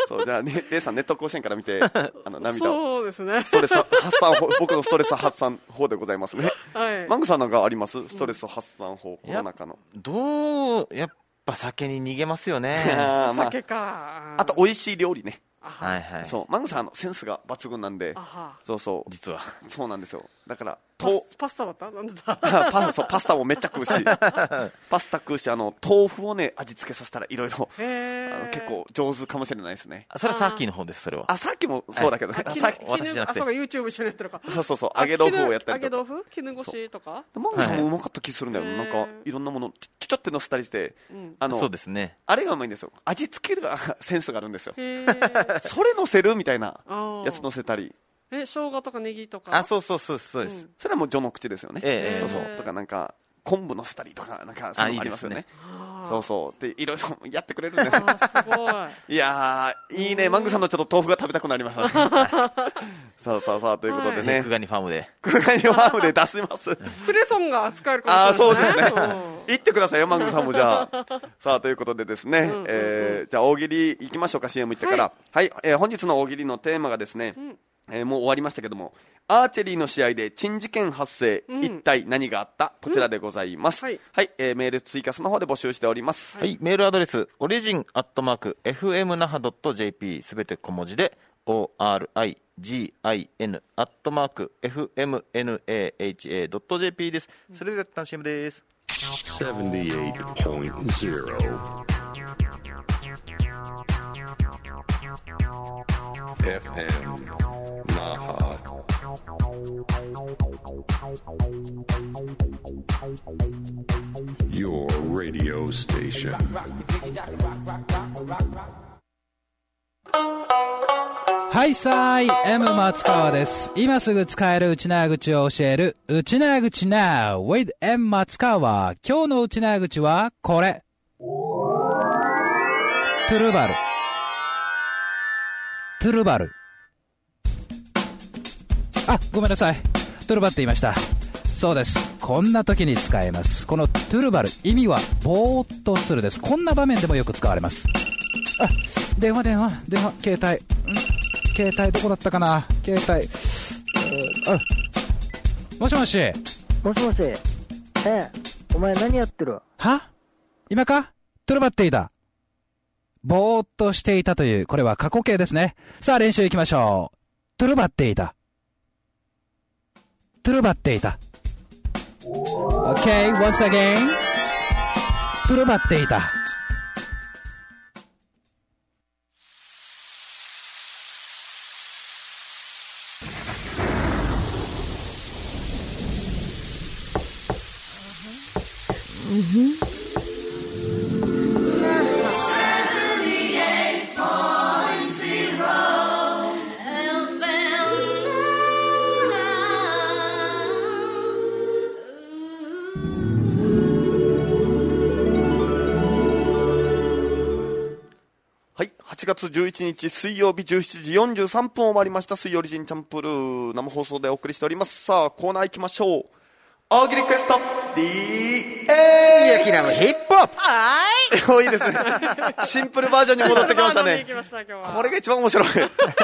そうじゃあ、ね、レイさんネット甲子園から見てあの涙そうですねストレス発散法僕のストレス発散法でございますね、はい、マングさんなんかありますストレス発散法、うん、コロナ禍のどうやっぱ酒に逃げますよねあ、まあ、酒かあと美味しい料理ねはいはい、 そうマングさんのセンスが抜群なんでそうそう実はそうなんですよだからパス、パスタだったなんだパ, そうパスタもめっちゃ食うしパスタ食うしあの豆腐をね味付けさせたらいろいろ結構上手かもしれないですねそれはさっきの方ですそれはあさっきもそうだけどね、はい、 さっき私じゃなくてあそうか YouTube 一緒にやってるかそうそうそう揚げ豆腐をやったりとか揚げ豆腐絹ごしとかマングさんもうまかった気するんだよ、はい、なんかいろんなものちょちょって乗せたりして、 うん、あのそうですねあれがうまいんですよ味付けがセンスがあるんですよそれ乗せるみたいなやつ乗せたりえ生姜とかネギとかあそうそうそうそうです、 うん、それはもう序の口ですよね、えー、そうそうとかなんか昆布乗せたりとかなんかそういうのありますよねそうそうでいろいろやってくれるんですごいいやーいいねマングさんのちょっと豆腐が食べたくなりますそうそうそうということでねクガニファームでクガニファームで出しますクレソンが使えるかもしれないですねあそうですね行ってくださいよマングさんもじゃあさあということでですね、うんうんうんえー、じゃあ大喜利行きましょうか シーエム 行ってからはい、はいえー、本日の大喜利のテーマがですね、うんえー、もう終わりましたけどもアーチェリーの試合で珍事件発生、うん、一体何があったこちらでございます、うん、はい、はいえー、メールツイキャスの方で募集しております、 はい、メールアドレスオリジンアットマーク エフエムナハドットジェーピー すべて小文字で オーアールアイジーアイエヌ アットマーク エフエムエヌエーエイチエードットジェーピー です。それでは一旦 シーエム です。ななじゅうはちてんゼロ エフエム Naha Your radio station はいさーい M 松川です。今すぐ使える内縄口を教える内縄口 Now with M 松川。今日の内縄口はこれトゥルバルトゥルバルあ、ごめんなさいトゥルバって言いました。そうです、こんな時に使えます。このトゥルバル意味はぼーっとするです。こんな場面でもよく使われます。あ、電話電話電話携帯ん携帯どこだったかな携帯、あ、もしもしもしもし、ええ、お前何やってる？ は？今か？トゥルバっていた。ぼーっとしていたという、これは過去形ですね。さあ練習行きましょう。トゥルバっていた。トゥルバっていた。OK, once again. トゥルバっていた。 はちがつじゅういちにち水曜日じゅうしちじよんじゅうさんぷんを回りました。水曜リジンチャンプルー生放送でお送りしております。さあコーナー行きましょう。大喜利クエスト ディーエーゆきらむヒップホップはい、いいですね。シンプルバージョンに戻ってきましたね。これが一番面白い。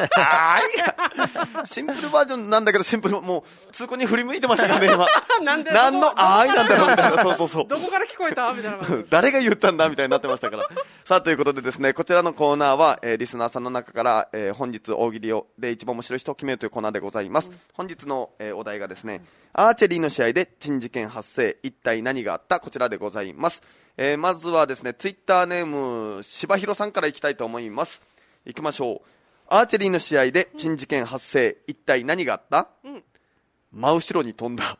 はいシンプルバージョンなんだけどシンプルもう通行に振り向いてましたからね今。 なんで何のあーいなんだろうみたいな。そうそうそう。 どこから聞こえたみたいな。 誰が言ったんだみたいになってましたから。さあということでですね、こちらのコーナーは、えー、リスナーさんの中から、えー、本日大喜利をで一番面白い人を決めるというコーナーでございます。うん、本日の、えー、お題がですね、アーチェリーの試合で珍事件発生、一体何があった？こちらでございます。えー、まずはですね、ツイッターネーム柴弘さんからいきたいと思います。いきましょう。アーチェリーの試合で珍事件発生、一体何があった？うん、真後ろに飛んだ。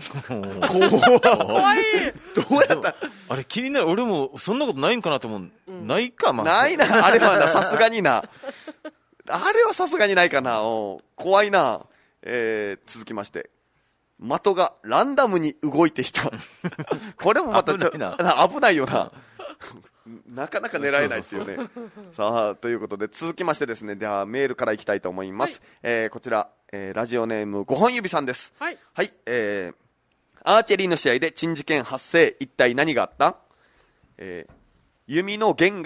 怖い。 どうやったあれ気になる。俺もそんなことないんかなと思う、うん、ないか、まあ、 ないな。あれはな、さすがにな。あれはさすがにないかな。お怖いな。えー、続きまして、的がランダムに動いていた。これもまたちょ危ないな。危ないよな。なかなか狙えないっていうね。さあということで続きましてですね、ではメールからいきたいと思います。はい、えー、こちら、えー、ラジオネームごほん指さんです。はい、はい、えー、アーチェリーの試合で珍事件発生、一体何があった？えー、弓の弦が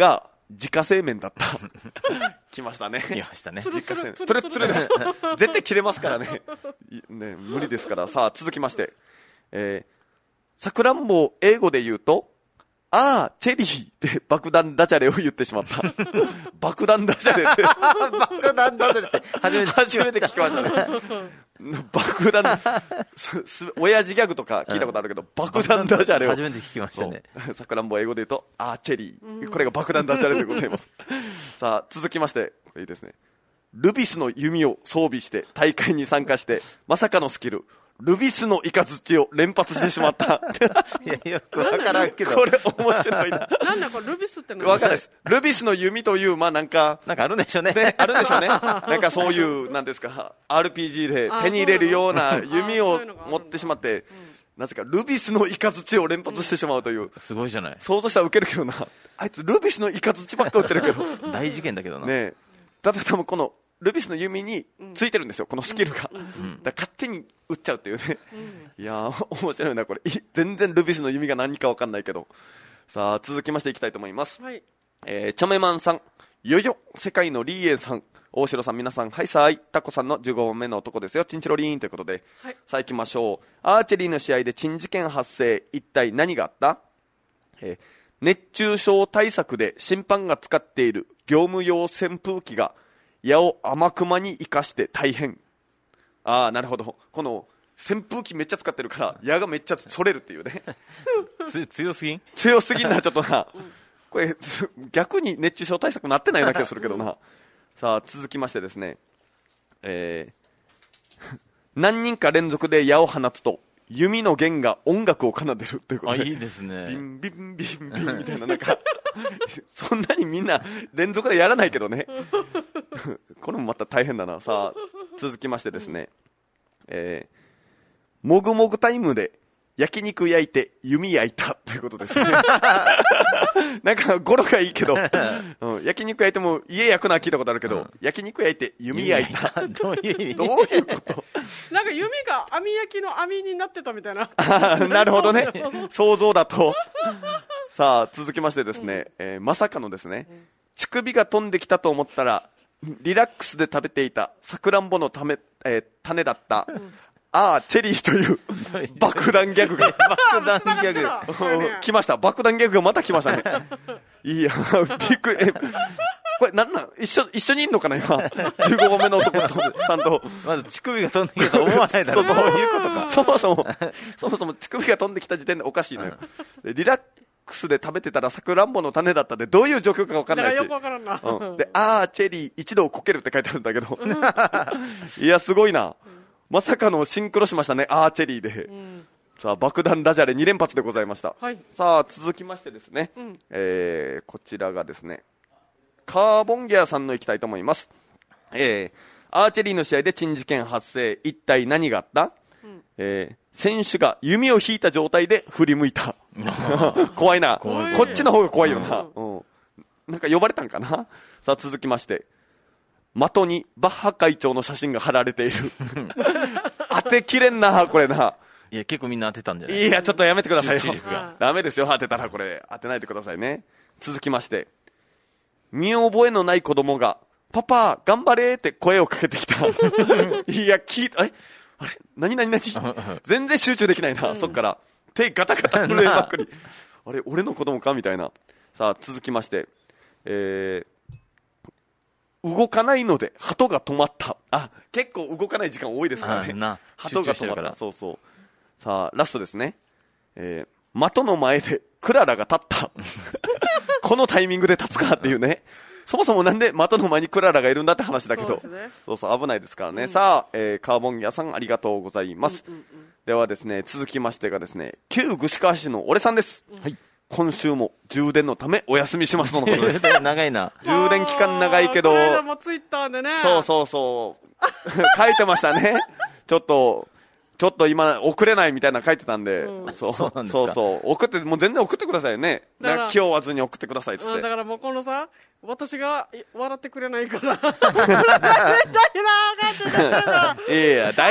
自家製麺だった来ましたね来ましたね。 自家製麺トゥルットゥルです絶対切れますからねね無理ですから。さあ続きまして、えー、さくらんぼを英語で言うとあーチェリーで爆弾ダジャレを言ってしまった爆弾ダジャレって爆弾ダジャレって初めて初めて聞きましたね爆弾すす親父ギャグとか聞いたことあるけど、うん、爆弾ダジャレを初めて聞きましたね。 さくらんぼ英語で言うとあーチェリー、これが爆弾ダジャレでございますさあ続きまして、これいいですね。ルビスの弓を装備して大会に参加してまさかのスキルルビスのイカズチを連発してしまったいやよくわからんけどこれ面白いななんだこれルビスってのわかんないです。ルビスの弓というまあなんかなんかあるんでしょうね。 ねあるんでしょうねなんかそういうなんですか アールピージー で手に入れるような弓を持ってしまってなぜかルビスのイカズチを連発してしまうという、うん、 すごいじゃない。 想像したらウケるけどな、あいつルビスのイカズチばっか売ってるけど大事件だけどな。 ねただ多分このルビスの弓についてるんですよ、このスキルが、うん、だから勝手に撃っちゃうっていうね、うん、いやー面白いなこれ。全然ルビスの弓が何か分かんないけど。さあ続きましていきたいと思います、はい。えー、チョメマンさん、よよ世界のリーエンさん、大城さん、皆さん、はいさーい、タコさんのじゅうごばんめの男ですよ、チンチロリーンということで、はい、さあ行きましょう。アーチェリーの試合で珍事件発生、一体何があった？えー、熱中症対策で審判が使っている業務用扇風機が矢を甘く間に生かして大変。ああなるほど、この扇風機めっちゃ使ってるから矢がめっちゃそれるっていうね強すぎん強すぎんなちょっとなこれ逆に熱中症対策なってないような気がするけどなさあ続きましてですね、えー、何人か連続で矢を放つと弓の弦が音楽を奏でるということで、 あいいですね。 ビンビンビンビンみたいななんかそんなにみんな連続でやらないけどねこれもまた大変だな。さあ続きましてですね、えー、もぐもぐタイムで焼肉焼いて弓焼いたということですねなんか語呂がいいけど、うん、焼肉焼いても家焼くのは聞いたことあるけど、うん、焼肉焼いて弓焼いたどういう意味どういうことなんか弓が網焼きの網になってたみたいななるほどね想像だとさあ続きましてですね、うんえー、まさかのですね、乳首が飛んできたと思ったらリラックスで食べていたさくらんぼのため、えー、種だった、うんあーチェリーという爆弾ギャグが爆弾ギャグ来ました。爆弾ギャグがまた来ましたねいやびっくり。えこれなんなん一緒一緒にいんのかな今じゅうごばんめの男とさんとまず乳首が飛んできたと思わないだろうどういうことかそもそもそもそも乳首が飛んできた時点でおかしいのよでリラックスで食べてたらさくらんぼの種だったでどういう状況か分かんないしよく分からんな、 うん、であーチェリー一度こけるって書いてあるんだけどいやすごいな。まさかのシンクロしましたね、アーチェリーで、うん、さあ爆弾ダジャレに連発でございました、はい、さあ続きましてですね、うんえー、こちらがですねカーボンギアさんのいきたいと思います、えー、アーチェリーの試合で珍事件発生、一体何があった、うんえー、選手が弓を引いた状態で振り向いた怖いな怖いこっちの方が怖いよな、うんうん、なんか呼ばれたんかな。さあ続きまして的にバッハ会長の写真が貼られている当てきれんなこれな。 いや結構みんな当てたんじゃない。 いやちょっとやめてくださいよダメですよ当てたら。これ当てないでくださいね。続きまして見覚えのない子供がパパ頑張れって声をかけてきたいや聞いたあれあれ何何何全然集中できないなそっから手ガタガタ震えばっかりあれ俺の子供かみたいな。さあ続きましてえー動かないので鳩が止まった。あ結構動かない時間多いですからね。鳩が止まった。そうそう。さあラストですね、えー、的の前でクララが立ったこのタイミングで立つかっていうねそもそもなんで的の前にクララがいるんだって話だけど そう、ね、そうそう危ないですからね、うん、さあ、えー、カーボンギアさんありがとうございます、うんうんうん、ではですね続きましてがですね旧串川市の俺さんです、うん、はい今週も充電のためお休みしますとのことです長いな充電期間長いけどこの間もツイッターでねそうそうそう書いてましたねちょっとちょっと今送れないみたいなの書いてたんで、うん、そうそうそうそう送ってもう全然送ってくださいね。だから気負わずに送ってくださいっつって、うん、 だからもうこのさ私が笑ってくれないからいやいやだい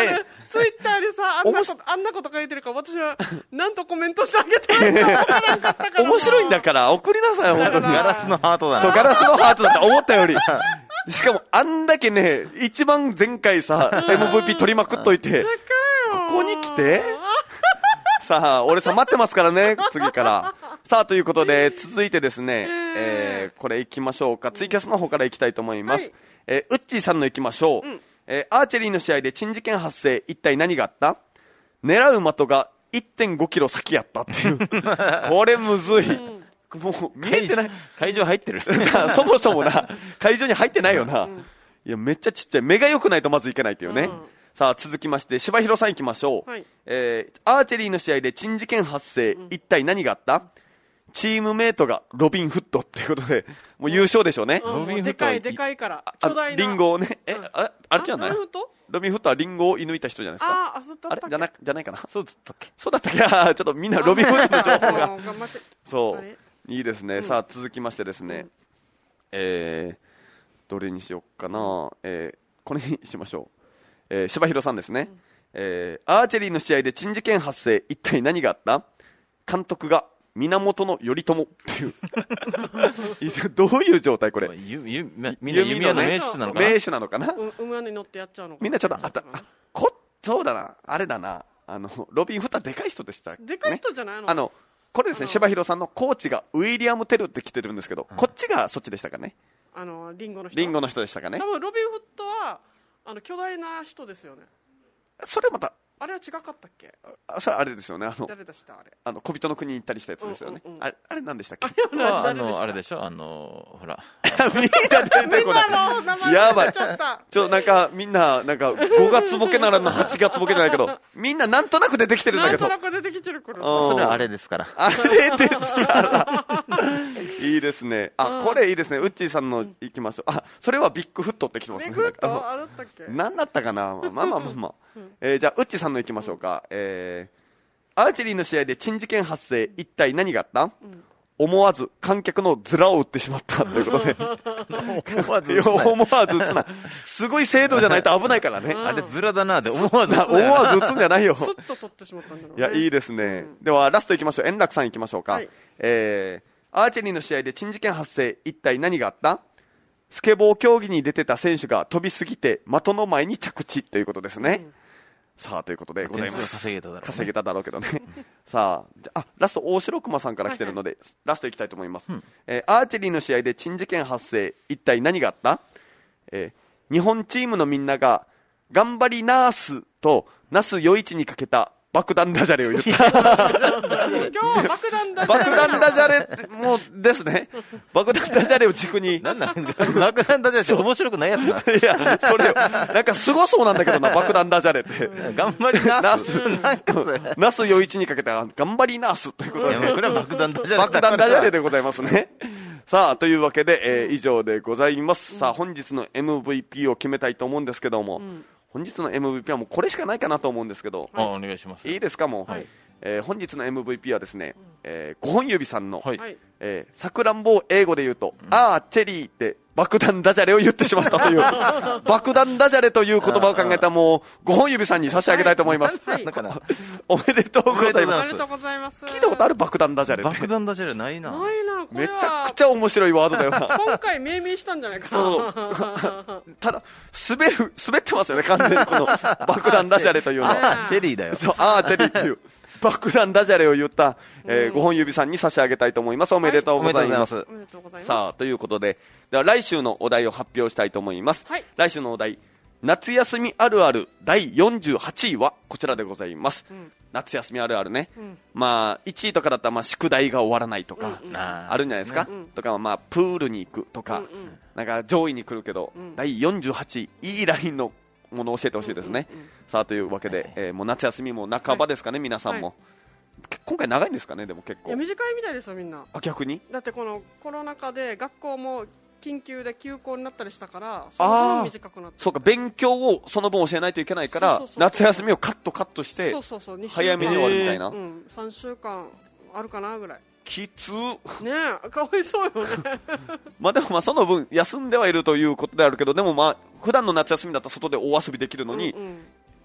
ツイッターにさあんなことあんなこと書いてるから私はなんとコメントしてあげてるか分からんかったから面白いんだから送りなさい本当に。 ガラスのハートだな。 そうガラスのハートだって思ったよりしかもあんだけね一番前回さ エムブイピー 取りまくっといてここに来てさあ俺さ待ってますからね次からさあということで続いてですね、えー、これいきましょうか。ツイキャスの方からいきたいと思います、はい、えー、ウッチーさんのいきましょう、うん、えー、アーチェリーの試合で珍事件発生。一体何があった？狙う的が いってんごキロ先やったっていうこれむずい、うんもう見えてない。 会場入ってるそもそもな会場に入ってないよな、うん、いやめっちゃちっちゃい。目が良くないとまずいけないっていうね、うん、さあ続きまして柴弘さんいきましょう、はい、えー、アーチェリーの試合で珍事件発生、うん、一体何があった？チームメイトがロビンフットっていうことでもう優勝でしょうね、 うん、ロビンフットでかいでかいから巨大なリンゴをねえ、うん、あ, あれじゃない？ロビンフットロビンフットはリンゴを射抜いた人じゃないですか。 ああ、そうだったっけ？ あれじゃなじゃないかな。 そうだったっけ？ そうだったっけ？ちょっとみんなロビンフットの情報がそういいですね、うん、さあ続きましてですね、うん、えー、どれにしようかな、えー、これにしましょう、えー、柴弘さんですね、うん、えー、アーチェリーの試合で珍事件発生。一体何があった？監督が源頼朝っていうどういう状態これ？ ゆゆみんな弓矢の名手なのかな？ 名手なのかな？ 馬に乗ってやっちゃうのかな？ みんなちょっとあたあこそうだなあれだなあのロビンフットはでかい人でしたっけ、ね、 でかい人じゃないの？ あのこれですね、柴弘さんのコーチがウィリアム・テルって来てるんですけど、うん、こっちがそっちでしたかね。 あのリンゴの人リンゴの人でしたかね。 多分ロビンフットはあの巨大な人ですよね。 それまたあれは違かったっけ？ あそれあれですよね、あの誰でしたあれ？ あの小人の国に行ったりしたやつですよね、うんうんうん、あれあれ何でしたっけ？ あ, あのあれでしょ、あのほらみんな出てこないやばいちょっとなんかみんななんかごがつボケならのはちがつボケじゃないけどみんななんとなく出てきてるんだけどなんとなく出てきてるからそれはあれですからあれですからいいですね。あ、これいいですね。ウッチーさんのいきましょう。あ、それはビッグフットってきてますね。 ビッグフットあだったっけ？ 何だったかな。まあまあまあまあ、うん、えー、じゃあウッチーさんのいきましょうか、うん、えー、アーチェリーの試合で珍事件発生。一体何があった？うん、思わず観客のズラを打ってしまったということで思わず打つな思わず打つなすごい精度じゃないと危ないからねあれズラだなで思わず思わず打つんじゃないよスッと取ってしまったんだろうね。 いやいいですね、うん、ではラストいきましょう。円楽さんいきましょうか、はい、えーアーチェリーの試合で珍事件発生。一体何があった？スケボー競技に出てた選手が飛びすぎて的の前に着地ということですね、うん、さあということでございます。 稼げただろうね、 稼げただろうけどねさあ、あラスト大城熊さんから来てるので、はいはい、ラストいきたいと思います、うん、えー、アーチェリーの試合で珍事件発生。一体何があった？えー、日本チームのみんなが頑張りナースとナス余市にかけた爆弾ダジャレを言った今日は爆弾ダジャレ爆弾ダジャレってもうですね爆弾ダジャレを軸になんなん爆弾ダジャレって面白くないやつな。 いやそれなんかすごそうなんだけどな爆弾ダジャレって頑張りナースなんかそれナス余市にかけた頑張りナースということで、 いやこれは爆弾ダジャレ爆弾ダジャレでございますねさあというわけで、えー、以上でございます、うん、さあ本日の エムブイピー を決めたいと思うんですけども、うん、本日の エムブイピー はもうこれしかないかなと思うんですけど、 はい、あお願いします。 いいですかもう、はい、えー、本日の エムブイピー はですね、うん、えー、ごほん指さんの、はい、えー、さくらんぼを英語で言うと、うん、あーチェリーって爆弾ダジャレを言ってしまったという爆弾ダジャレという言葉を考えたもうごほん指さんに差し上げたいと思います、はいはい、おめでとうございます。聞いたことある爆弾ダジャレって？ 爆弾ダジャレないな。 ないな。 めちゃくちゃ面白いワードだよな今回命名したんじゃないかな。 そうただ滑る滑ってますよね完全にこの爆弾ダジャレというのはチェリーだよ。 そうあーチェリーっていう爆弾ダジャレを言った、えー、ごほん指さんに差し上げたいと思います。おめでとうございます、はい、おめでとうございます。さあということででは来週のお題を発表したいと思います、はい、来週のお題夏休みあるあるだいよんじゅうはちいはこちらでございます、うん、夏休みあるあるね、うん、まあいちいとかだったらまあ宿題が終わらないとか、うんうん、あるんじゃないですか、うんうん、とかまあプールに行くとか、うんうん、なんか上位に来るけど、うん、だいよんじゅうはちいいいラインのものを教えてほしいですね、うんうんうん、さあというわけで、はい、えー、もう夏休みも半ばですかね、はい、皆さんも、はい、今回長いんですかね。でも結構いや短いみたいですよみんな。 あ逆にだってこのコロナ禍で学校も緊急で休校になったりしたからその分短くなって。 そうか勉強をその分教えないといけないから夏休みをカットカットして早めに終わるみたいな、うん、 さんしゅうかんあるかなぐらい。 きつねえかわいそうよねまあでもまあその分休んではいるということであるけどでもまあ普段の夏休みだったら外で大遊びできるのに、うんうん、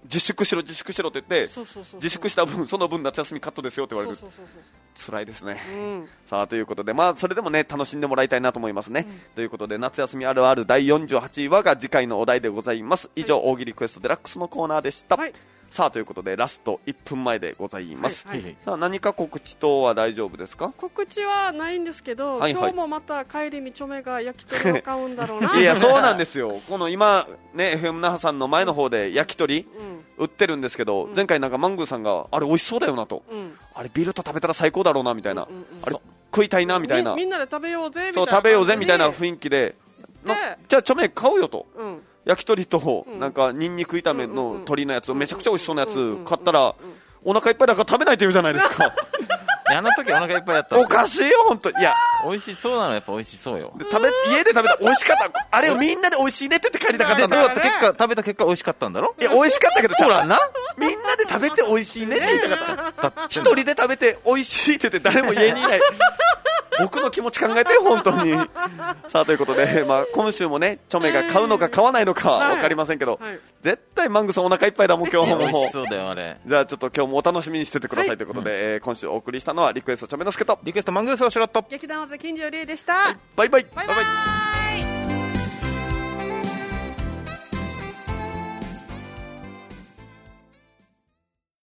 自粛しろ自粛しろって言ってそうそうそうそう自粛した分その分夏休みカットですよって言われる。 そうそうそう辛いですね、 そう、うん、 さあということで、まあ、それでもね楽しんでもらいたいなと思いますね、うん、ということで夏休みあるあるだいよんじゅうはちいわが次回のお題でございます。以上、はい、大喜利クエストデラックスのコーナーでした、はい、さあということでラストいっぷんまえでございます、はいはい、さあ何か告知等は大丈夫ですか？ 告知はないんですけど、はいはい、今日もまた帰りにチョメが焼き鳥を買うんだろうな。 いやそうなんですよ、この今ね エフエム 那覇さんの前の方で焼き鳥、うん、売ってるんですけど、うん、前回なんかマングーさんがあれ美味しそうだよなと、うん、あれビールと食べたら最高だろうなみたいな、うんうんうん、あれ食いたいなみたいな、 み, みんなで食べようぜみたいな、 そう食べようぜみたいな雰囲気で、じゃあチョメ買うよと、うん、焼き鳥となんかニンニク炒めの鶏のやつ、めちゃくちゃ美味しそうなやつ買ったらお腹いっぱいだから食べないって言うじゃないですか。 あの時お腹いっぱいだった。 おかしいよ本当。いや美味しそうなのやっぱ美味しそうよ。 で食べ家で食べたら美味しかった。あれをみんなで美味しいねって言って帰りたかったんだ。 どうやって結果食べた結果美味しかったんだろ。 いや美味しかったけどほらな、みんなで食べて美味しいねって言いたかった。一人で食べて美味しいって言って誰も家にいない。僕の気持ち考えてよ本当に。さあということで、まあ、今週もねチョメが買うのか買わないのか分かりませんけど、はいはい、絶対マングさんお腹いっぱいだもん今日も。 美味しそうだよあれ。 じゃあちょっと今日もお楽しみにしててください、はい、ということで、うんえー、今週お送りしたのはリクエストチョメのすけとリクエストマングースをしろっと劇団大金城理恵でした、 はい、バイバイバイバイ。